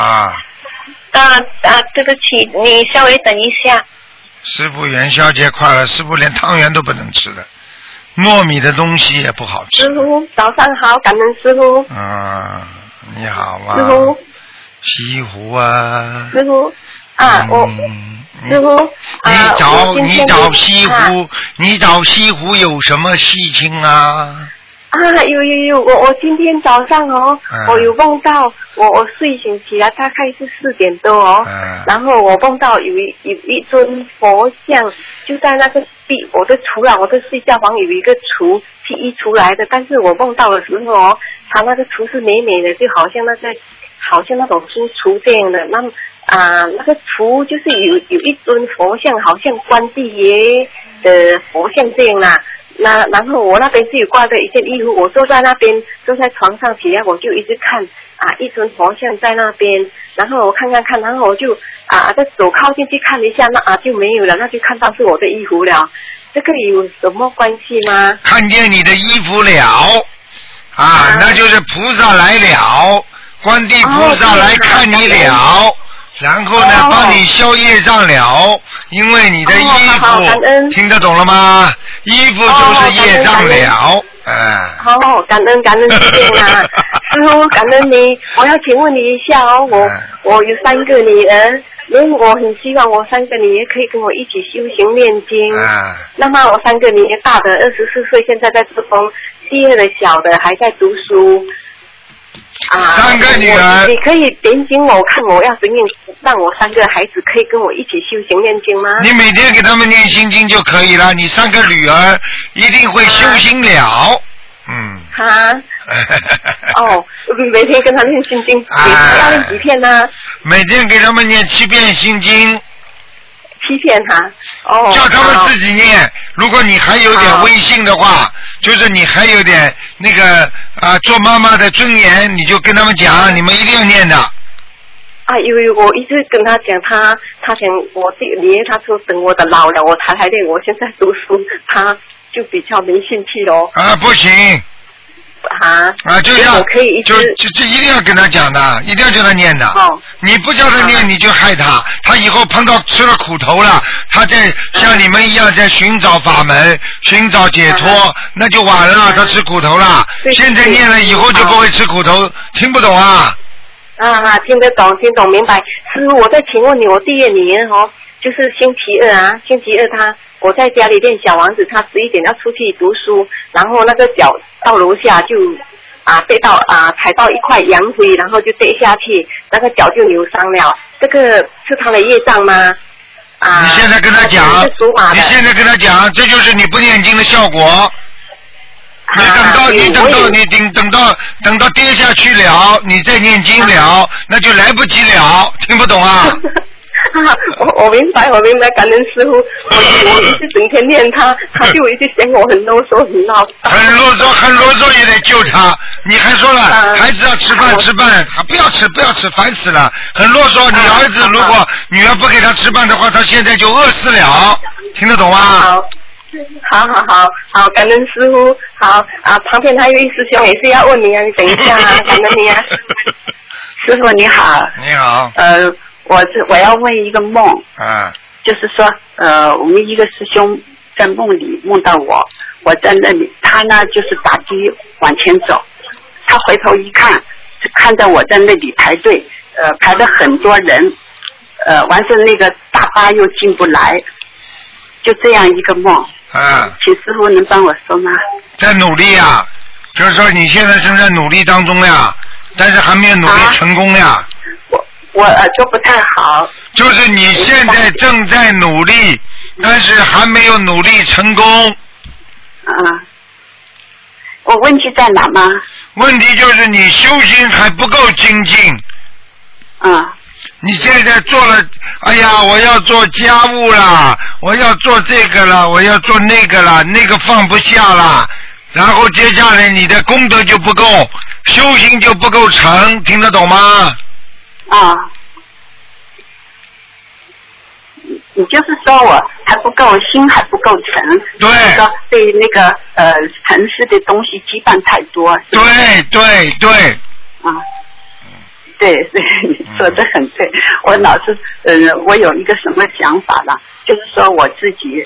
对不起，你稍微等一下。 师傅元宵节快乐，师傅连汤圆都不能吃的，糯米的东西也不好吃。 师傅早上好，感恩师傅。 你好啊。 师傅。 西湖啊。 师傅师傅， 你找西湖，你找西湖有什么事情啊？ 有，我今天早上我有梦到我睡醒起来大概是4点多然后我梦到有一尊佛像就在那个我的厨房，我的睡觉房有一个厨是溢出来的，但是我梦到的时候它那个厨是美美的，就好像那种新厨这样的，那个厨就是有一尊佛像，好像关帝爷的佛像这样啦。然后我那边是有挂着一件衣服，我坐在那边，坐在床上起来，我就一直看一尊佛像在那边，然后我看，然后我就再手靠进去看一下，那就没有了，那就看到是我的衣服了。这个有什么关系吗？ 看见你的衣服了那就是菩萨来了，观地菩萨来看你了。然后呢，帮你消业障了，因为你的衣服，听得懂了吗？衣服就是业障了， 感恩师父师父感恩你。我要请问你一下我有3个女儿，因为我很希望我3个女儿可以跟我一起修行念经。那么我3个女儿，大的24岁，现在在做工；第2的小的还在读书。 3个女儿， 你可以点醒我看我要怎样让我3个孩子可以跟我一起修行念经吗？ 你每天给他们念心经就可以了，你3个女儿一定会修行了。 每天跟他念心经，每天要念几片呢？ 每天给他们念7遍心经。 7片叫他们自己念。如果你还有点微信的话，就是你还有点那个做妈妈的尊严，你就跟他们讲，你们一定要念的。 因为我一直跟他讲，他想我爷爷他说等我的老了我才来练，我现在读书，他就比较没兴趣咯。 不行。就这样，就一定要跟他讲的，一定要叫他念的。你不叫他念，你就害他，他以后碰到吃了苦头了，他在像你们一样在寻找法门、寻找解脱，那就晚了，他吃苦头了。现在念了，以后就不会吃苦头，听不懂啊？ 听得懂，明白。师父，我再请问你，我第2女儿就是星期二我在家里练小王子，他11点要出去读书，然后那个脚到楼下就跌到踩到一块洋灰，然后就跌下去，那个脚就扭伤了。这个是他的业障吗？ 你现在跟他讲，这就是你不念经的效果。等到跌下去了，你再念经了，那就来不及了，听不懂啊？ 我明白，感恩师父。我一直整天念他就一直嫌我很啰嗦，很闹。 很啰嗦也得救他。你还说了，孩子要吃饭，他不要吃，烦死了，很啰嗦。你儿子如果女儿不给他吃饭的话，他现在就饿死了，听得懂吗？ 好，感恩师父。旁边还有一师兄也是要问你你等一下感恩你师父你好。 你好。 我要问一个梦，就是说，我们一个师兄在梦里梦到我在那里，他呢就是打的往前走，他回头一看，就看到我在那里排队，排了很多人，完事那个大巴又进不来，就这样一个梦。请师父能帮我说吗？ 在努力啊，就是说你现在正在努力当中呀，但是还没有努力成功呀。 我耳朵不太好。 就是你现在正在努力，但是还没有努力成功。 我问题在哪吗？ 问题就是你修行还不够精进。你现在做了，哎呀，我要做家务了，我要做这个了，我要做那个了，那个放不下了，然后接下来你的功德就不够，修行就不够成，听得懂吗？ 你就是说我还不够心，还不够诚， 对， 说对那个城市的东西羁绊太多。 对对对。 啊。对对，你说的很对。我老是我有一个什么想法了，就是说我自己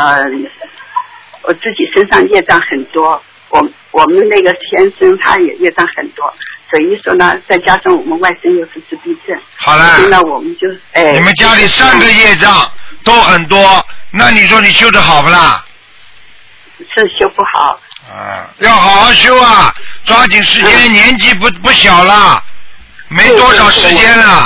身上业障很多，我们那个先生他也业障很多，所以说呢，再加上我们外甥又是自闭症， 好了， 那我们就你们家里3个业障都很多，那你说你修得好不啦？ 是修不好。 要好好修啊，抓紧时间，年纪不小了。没多少时间了。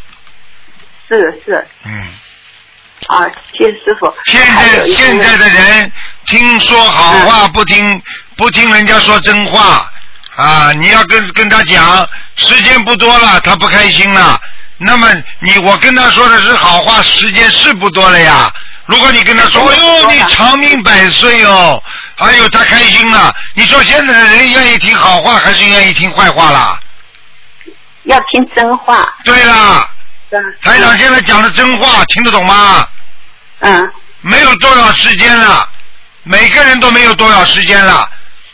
是。啊，谢谢师傅。 现在的人听说好话不听人家说真话啊！你要跟他讲，时间不多了，他不开心了。那么我跟他说的是好话，时间是不多了呀。如果你跟他说，哎呦，你长命100岁哦，哎呦，他开心了。你说现在的人愿意听好话还是愿意听坏话啦？ 要听真话。 对啦，台长现在讲的真话听得懂吗？没有多少时间了，每个人都没有多少时间了。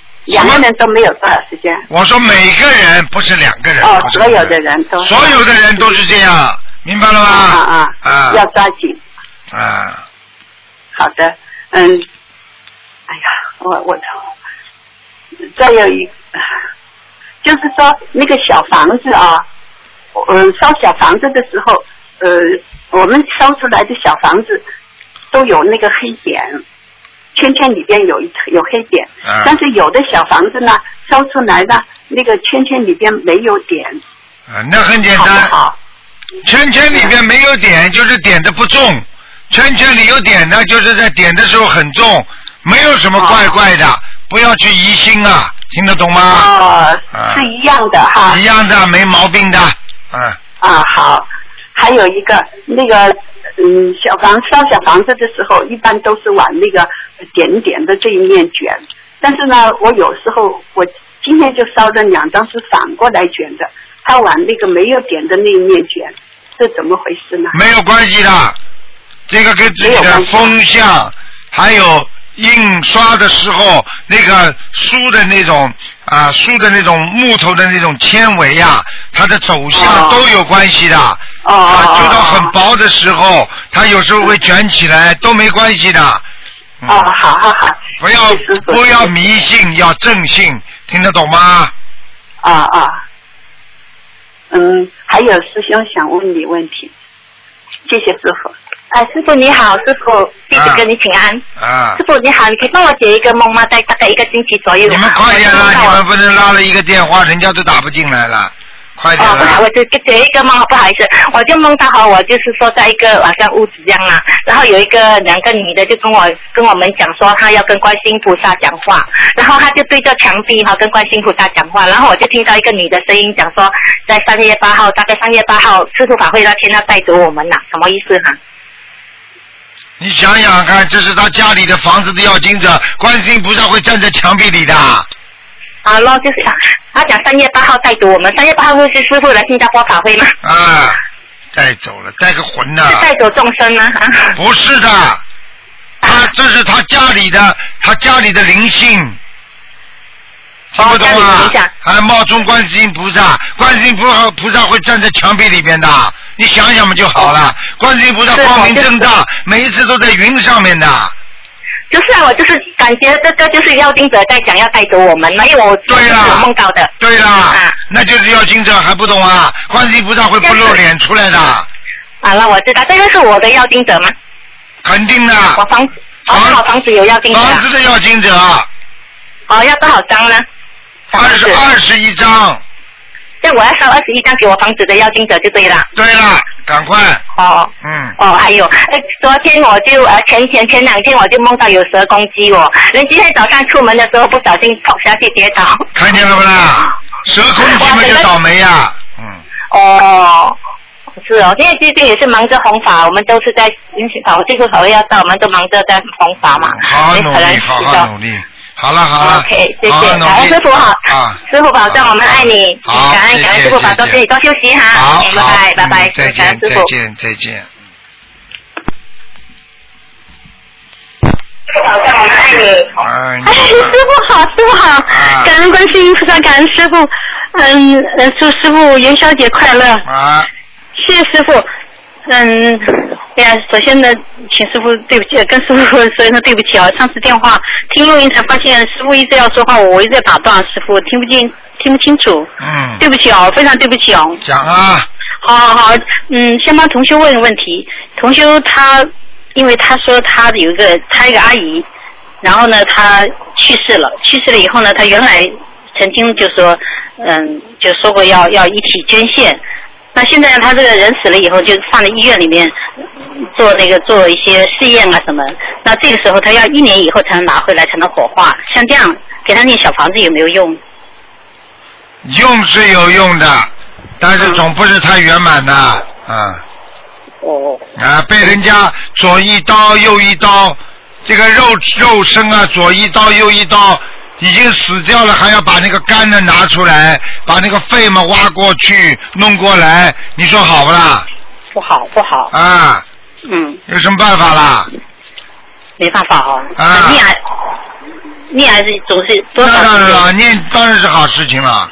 2个人都没有多少时间。 我说每个人，不是2个人。 所有的人都。 所有的人都是这样，明白了吗？ 要抓紧。好的，哎呀，我再有一。就是说那个小房子啊，烧小房子的时候，我们烧出来的小房子都有那个黑点，圈圈里边有黑点，但是有的小房子呢，烧出来的那个圈圈里边没有点。 那很简单。好。圈圈里边没有点，就是点的不重；圈圈里有点的，就是在点的时候很重，没有什么怪怪的，不要去疑心啊。听得懂吗？ 是一样的哈。 一样的，没毛病的。 好。还有一个那个烧小房子的时候，一般都是往那个点点的这一面卷。但是呢，我有时候我今天就烧的2张是反过来卷的，它往那个没有点的那一面卷，这怎么回事呢？ 没有关系的，这个跟自己的风向还有。印刷的时候，那个书的那种木头的那种纤维啊，它的走向都有关系的。揪到很薄的时候，它有时候会卷起来，都没关系的。 好。 不要迷信，要正信，听得懂吗？ 还有师兄想问你问题，谢谢师傅。 师傅你好，师傅，弟子跟你请安。师傅你好，你可以帮我解一个梦吗？在大概1个星期左右。 你们快点啦！你们不能拉了一个电话，人家都打不进来了。快点啦！ 不好，我就解一个梦，不好意思，我就梦到我就是说在一个好像屋子这样啊，然后有2个女的就跟我们讲说，她要跟观世音菩萨讲话，然后她就对着墙壁跟观世音菩萨讲话，然后我就听到一个女的声音讲说，在3月8号，大概3月8号师父法会那天要带走我们什么意思哈？ 你想想看，这是他家里的房子的要经者，观世音菩萨会站在墙壁里的。 就是他讲3月8号带走我们，3月8号会是师父来新加坡法会吗？ 带走了，带个魂呐！ 是带走众生吗？ 不是的，这是他家里的灵性。听不懂啊？冒充观世音菩萨，观世音菩萨会站在墙壁里边的，你想想嘛就好了。观世音菩萨光明正大，每一次都在云上面的。 就是我就是感觉这个就是要经者在讲要带走我们，因为我有梦到的。 对啦，那就是要经者还不懂啊？观世音菩萨会不露脸出来的。 那我知道，这个是我的要经者吗？ 肯定的。 我房子有要经者。 房子的要经者。 要多少张呢 ？21张。 这我要烧21张给我房子的要经者就对了。 对了，赶快。 还有，昨天我就前2天我就梦到有蛇攻击我，人今天早上出门的时候不小心跑下去跌倒。 看见了不啦？蛇攻击嘛就倒霉呀。 是因为最近也是忙着弘法，我们都是在这个法会要到，我们都忙着在弘法嘛。 好努力，好努力。好了。 OK， 谢谢，感恩师傅好。师傅保重，我们爱你。感恩师傅保重，自己多休息哈。 好， 拜拜。 再见。 哎，师傅好，师傅好，感恩观世音菩萨，感恩师傅，祝师傅元宵节快乐。谢谢师傅。哎呀，首先呢，请师傅对不起，跟师傅说声对不起啊。上次电话听录音才发现，师傅一直要说话，我一直在打断，师傅听不清楚。对不起哦，非常对不起哦。 讲啊。 好，先帮同修问个问题。同修因为他说他一个阿姨，然后呢，他去世了以后呢，他原来曾经就说，就说过要遗体捐献。那现在他这个人死了以后，就放在医院里面做一些试验啊什么。那这个时候他要1年以后才能拿回来，才能火化。像这样给他念小房子有没有用？ 用是有用的，但是总不是太圆满的被人家左一刀右一刀，这个肉身啊，左一刀右一刀。已经死掉了，还要把那个肝呢拿出来，把那个肺嘛挖过去弄过来，你说好不啦？ 不好啊。有什么办法啦？ 没办法念还是总是多少？ 当然了，念当然是好事情了。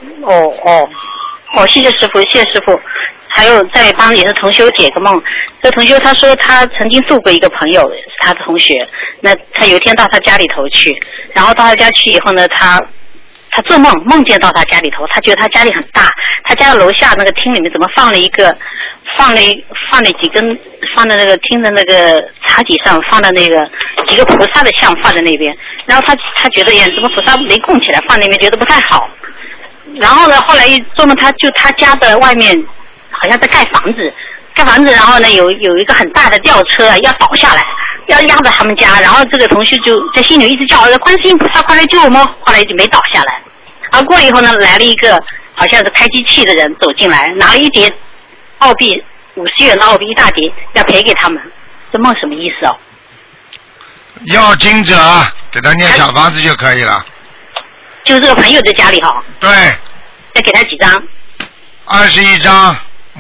谢谢师傅。还有再帮也是同修解个梦。这同修他说他曾经度过一个朋友，是他的同学。那他有一天到他家里头去，然后到他家去以后呢，他做梦见到他家里头，他觉得他家里很大，他家的楼下那个厅里面怎么放了几根，放在那个厅的那个茶几上，放的那个几个菩萨的像放在那边，然后他觉得怎么菩萨没供起来放那边，觉得不太好。然后呢，后来一做梦他家的外面好像在盖房子，然后呢有一个很大的吊车要倒下来，要压着他们家，然后这个同学就在心里一直叫观世音菩萨快来救我们，后来就没倒下来。而过了以后呢，来了一个好像是开机器的人走进来，拿了一叠澳币，50元的澳币一大叠，要赔给他们。这梦什么意思哦？ 要经者给他念小房子就可以了。 就这个朋友在家里哈。 对。 再给他几张 ？21张。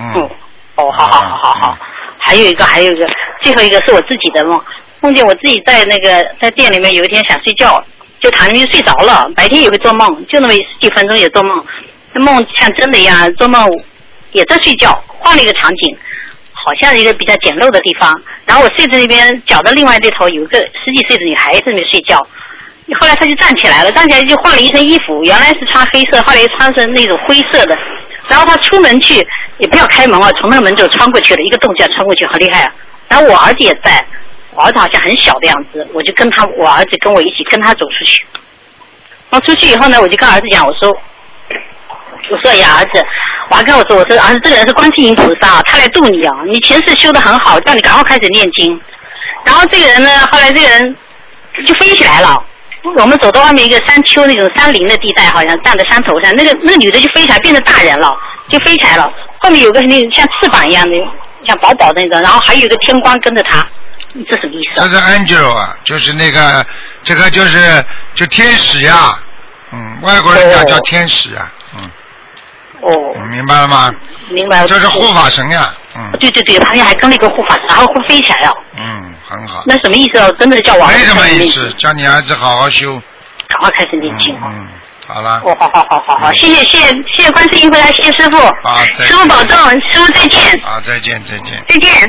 好。还有一个，最后一个是我自己的梦，梦见我自己在店里面，有一天想睡觉，就躺进去睡着了。白天也会做梦，就那么10几分钟也做梦，梦像真的一样，做梦也在睡觉，换了一个场景，好像一个比较简陋的地方。然后我睡在那边，脚的另外这头有一个10几岁的女孩在那边睡觉。后来她就站起来了，就换了一身衣服，原来是穿黑色，后来又穿成那种灰色的。然后她出门去也不要开门从那个门就穿过去了，一个洞这样穿过去，好厉害啊！然后我儿子也在，我儿子好像很小的样子，我就我儿子跟我一起跟他走出去。然后出去以后呢，我就跟儿子讲，我说呀儿子，我还跟我说儿子，这个人是观世音菩萨，他来度你啊，你前世修得很好，叫你赶快开始念经。然后这个人呢，后来这个人就飞起来了。我们走到外面一个山丘那种山林的地带，好像站在山头上，那个女的就飞起来，变成大人了，就飞起来了。后面有个那像翅膀一样的，像薄薄的那种，然后还有一个天光跟着他，这什么意思啊？ 这是 angel 啊，就是这个就天使呀，外国人叫天使啊，明白了吗？ 明白了。 这是护法神呀， 对，旁边还跟了一个护法神，然后会飞起来了。 很好。 那什么意思哦？真的叫我？ 没什么意思，叫你儿子好好修。 赶快开始念经。 好了。 好，谢谢观世音菩萨，谢谢师傅。 好， 师傅保重，师傅再见。 好，再见。 再见。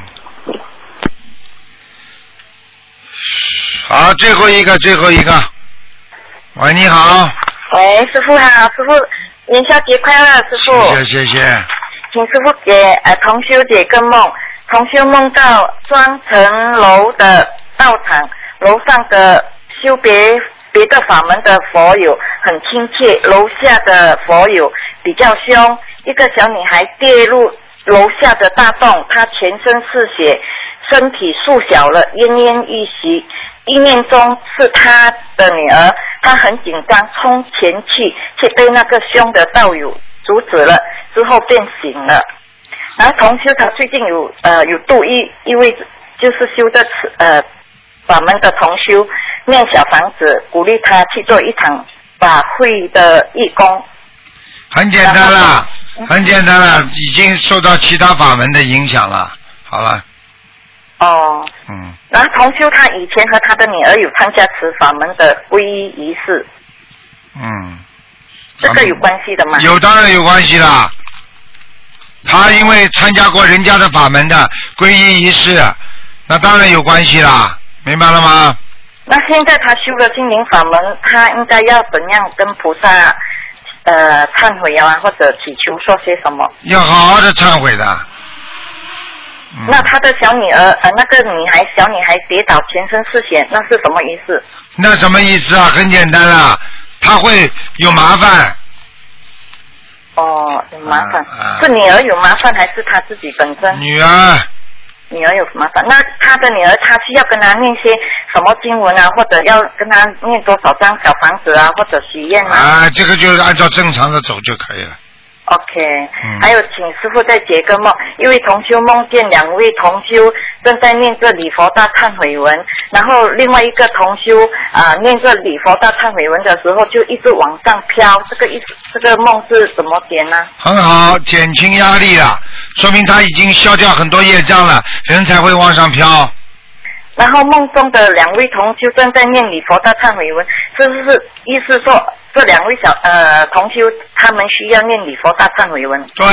好，最后一个。喂，你好。 喂，师傅好，师傅元宵节快乐，师傅。 谢谢。 请师傅给同修解个梦。同修梦到双层楼的道场，楼上的修别的法门的佛友很亲切，楼下的佛友比较凶。一个小女孩跌入楼下的大洞，她全身是血，身体缩小了，奄奄一息。意念中是她的女儿，她很紧张，冲前去，却被那个凶的道友阻止了，之后便醒了。然后同修他最近有度一位就是修的法门的同修念小房子，鼓励他去做一场法会的义工。 很简单了，已经受到其他法门的影响了。好了。 哦。然后同修他以前和他的女儿有参加此法门的皈依仪式。这个有关系的吗？ 有，当然有关系啦。他因为参加过人家的法门的皈依仪式，那当然有关系啦，明白了吗？ 那现在他修了心灵法门，他应该要怎样跟菩萨忏悔啊，或者祈求说些什么？ 要好好的忏悔的。 那他的小女儿那个小女孩跌倒全身是血，那是什么意思？ 那什么意思啊？很简单啦，他会有麻烦。 有麻烦。是女儿有麻烦还是他自己本身？ 女儿有麻烦。那他的女儿他需要跟他念些什么经文啊，或者要跟他念多少张小房子啊，或者许愿啊？ 这个就是按照正常的走就可以了。 OK，还有请师父再解个梦，一位同修梦见2位同修正在念着礼佛大忏悔文，然后另外一个同修念着礼佛大忏悔文的时候就一直往上飘，这个梦是怎么解呢？ 很好，减轻压力了，说明他已经消掉很多业障了，人才会往上飘。 然后梦中的2位同修正在念礼佛大忏悔文，是不是意思说这2位同修他们需要念礼佛大忏悔文？ 对。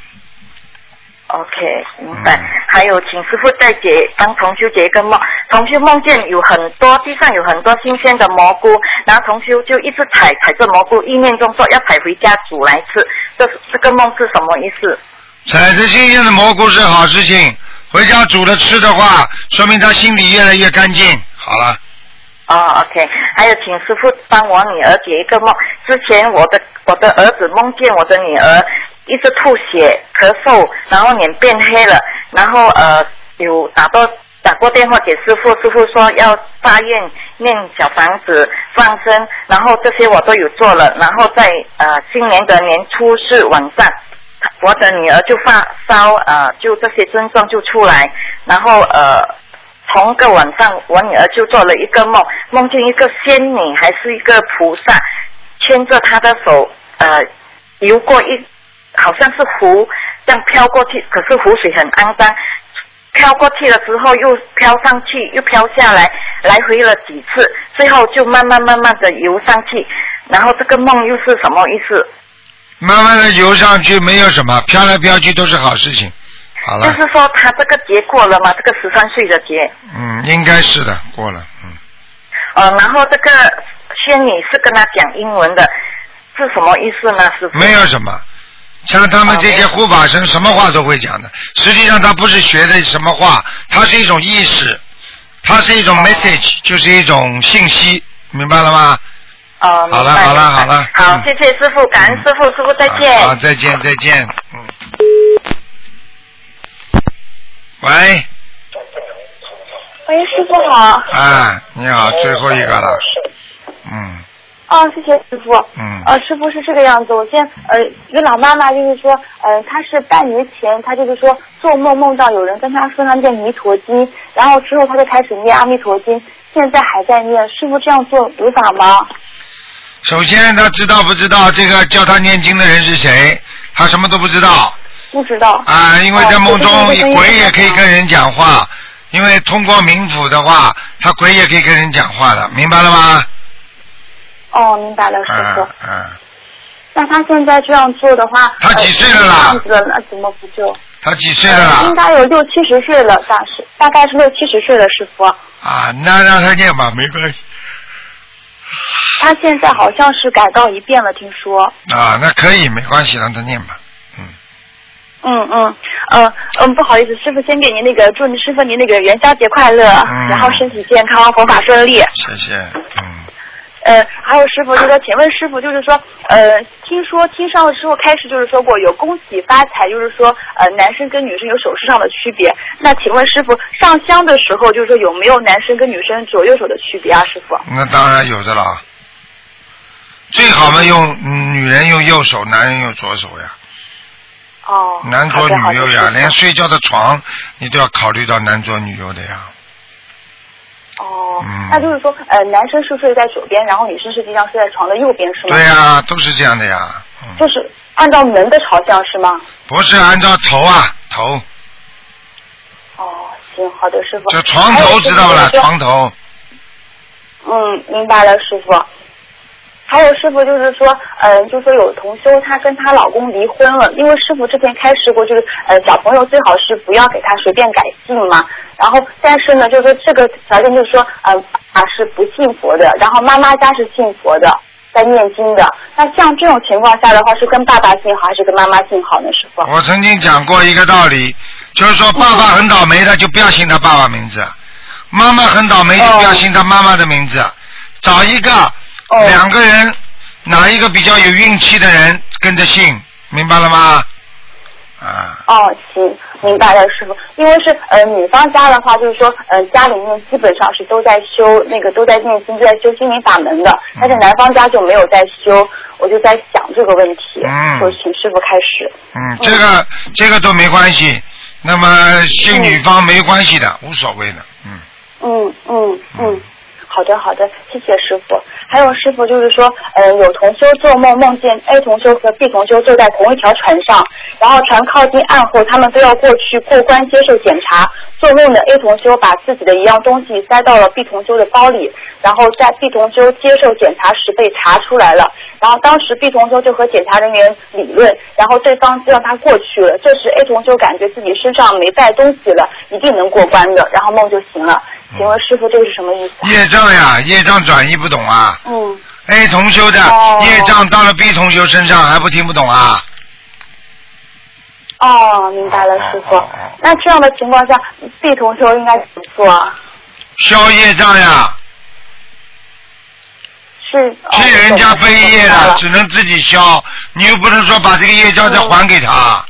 OK， 明白。还有请师父再帮同修解一个梦，同修梦见地上有很多新鲜的蘑菇，然后同修就一直踩着蘑菇，意念中说要踩回家煮来吃，这个梦是什么意思？ 踩着新鲜的蘑菇是好事情，回家煮了吃的话，说明他心里越来越干净。好了。 OK， 还有请师父帮我女儿解一个梦。之前我的儿子梦见我的女儿一直吐血、咳嗽，然后脸变黑了，然后有打过电话给师父，师父说要发愿念小房子放生，然后这些我都有做了，然后在今年的年初4晚上，我的女儿就发烧，就这些症状就出来，然后同个晚上我女儿就做了一个梦，梦见一个仙女还是一个菩萨牵着她的手游过好像是湖这样飘过去，可是湖水很肮脏，飘过去了之后又飘上去又飘下来，来回了几次，最后就慢慢的游上去，然后这个梦又是什么意思？ 慢慢的游上去没有什么，飘来飘去都是好事情。好了。 就是说他这个节过了吗？这个13岁的节。 应该是的，过了。 然后这个仙女是跟他讲英文的，是什么意思呢？师父？ 没有什么，像他们这些护法神什么话都会讲的，实际上他不是学的什么话，它是一种意识，它是一种 message， 就是一种信息，明白了吗？好了。 好，谢谢师父，感恩师父，师父再见。 好，再见。喂， 师父好。 你好，最后一个了。 谢谢师父。师父是这个样子，我先一个老妈妈就是说，她是半年前，她就是说做梦到有人跟她说她念弥陀经，然后之后她就开始念阿弥陀经，现在还在念，师父这样做违法吗？ 首先他知道不知道这个叫他念经的人是谁？他什么都不知道。 不知道。 因为在梦中鬼也可以跟人讲话，因为通过冥府的话，他鬼也可以跟人讲话的，明白了吗？ 明白了，师父。那他现在这样做的话， 他几岁了啦？ 这样子了，那怎么不救？ 他几岁了啦？ 应该有60、70岁了，大概是60、70岁了，师父。 那让他念吧，没关系。 他现在好像是改到1遍了，听说。 那可以，没关系，让他念吧。 不好意思，师父先给您祝您师父您元宵节快乐，然后身体健康，佛法顺利。 谢谢。 还有师父就说，请问师父就是说，听上次师父开始就是说过有恭喜发财，就是说男生跟女生有手势上的区别。那请问师父上香的时候就是说有没有男生跟女生左右手的区别啊？师父？ 那当然有的了，最好嘛女人用右手，男人用左手呀。男左女右呀，连睡觉的床你都要考虑到男左女右的呀。 那就是说男生是睡在左边，然后女生实际上睡在床的右边，是吗？ 对呀，都是这样的呀。 就是按照门的朝向是吗？ 不是按照头。 行，好的，师傅。 这床头知道了，床头。 明白了，师傅。还有师傅就是说，就说有同修她跟她老公离婚了，因为师傅之前开示过，就是小朋友最好是不要给他随便改姓嘛。然后但是呢，就是说这个条件就是说，爸是不信佛的，然后妈妈家是信佛的，在念经的。那像这种情况下的话，是跟爸爸姓好还是跟妈妈姓好呢？师傅？ 我曾经讲过一个道理，就是说爸爸很倒霉的就不要姓他爸爸名字，妈妈很倒霉就不要姓他妈妈的名字，找一个。两个人哪一个比较有运气的人跟着姓，明白了吗？ 行，明白了，师傅。因为是女方家的话，就是说家里面基本上是都在修那个都在念经，都在修心灵法门的，但是男方家就没有在修，我就在想这个问题，就请师傅开始。 这个都没关系，那么姓女方没关系的，无所谓的。 好的，谢谢师傅。还有师傅就是说，有同修做梦梦见 A 同修和 B 同修坐在同一条船上，然后船靠近岸后，他们都要过去过关接受检查。做梦的 A 同修把自己的一样东西塞到了 B 同修的包里，然后在 B 同修接受检查时被查出来了。然后当时 B 同修就和检查人员理论，然后对方就让他过去了。这时 A 同修感觉自己身上没带东西了，一定能过关的，然后梦就醒了。请问师傅这个是什么意思？ 业障呀，业障转移不懂啊。A 同修的业障到了 B 同修身上还不听不懂啊？ 明白了，师傅。那这样的情况下 ，B 同修应该怎么做啊？ 消业障呀。 是。 替人家背业了，只能自己消，你又不能说把这个业障再还给他。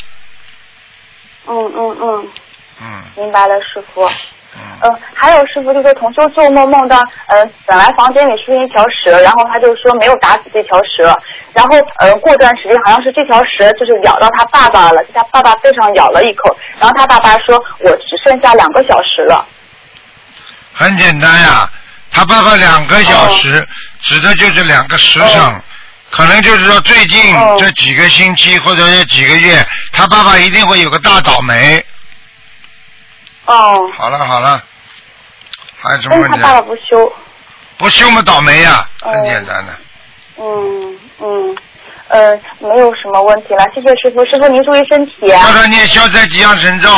明白了，师傅。还有师傅就说同修做梦梦到本来房间里出现一条蛇，然后他就说没有打死这条蛇，然后过段时间好像是这条蛇就是咬到他爸爸了，在他爸爸背上咬了一口，然后他爸爸说我只剩下2个小时了。 很简单呀，他爸爸2个小时指的就是2个时辰，可能就是说最近这几个星期或者是几个月，他爸爸一定会有个大倒霉。好了，还有什么问题？ 但是他爸爸不修嘛倒霉呀，很简单的。 没有什么问题了，谢谢师傅。师傅您注意身体。 叫他念消灾吉祥神咒。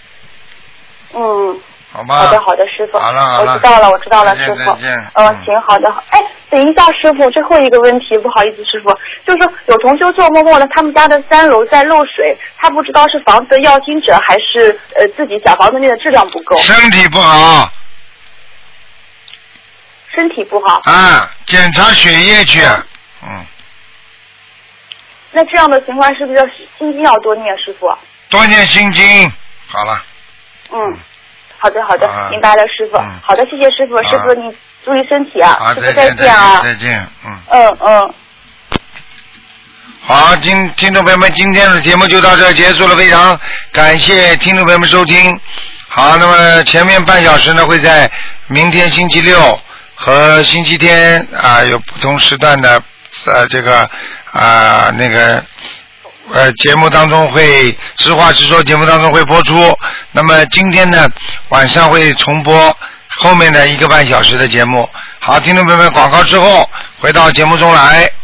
好吧。 好的，师傅。 好了。 我知道了，师傅。行，好的。等一下，师傅，最后一个问题，不好意思，师傅，就是说有同修做梦梦了，他们家的3楼在漏水，他不知道是房子的要经者还是自己小房子内的质量不够。 身体不好。检查血液去。 那这样的情况是不是心经要多念，师傅？ 多念心经。好了。 好的，明白了，师傅。好的，谢谢师傅，师傅你注意身体啊。师傅再见啊。 再见。好，听众朋友们，今天的节目就到这结束了，非常感谢听众朋友们收听。好，那么前面半小时呢会在明天星期六和星期天有不同时段的节目当中会实话实说，节目当中会播出。那么今天呢晚上会重播后面的1个半小时的节目。好，听众朋友们，广告之后回到节目中来。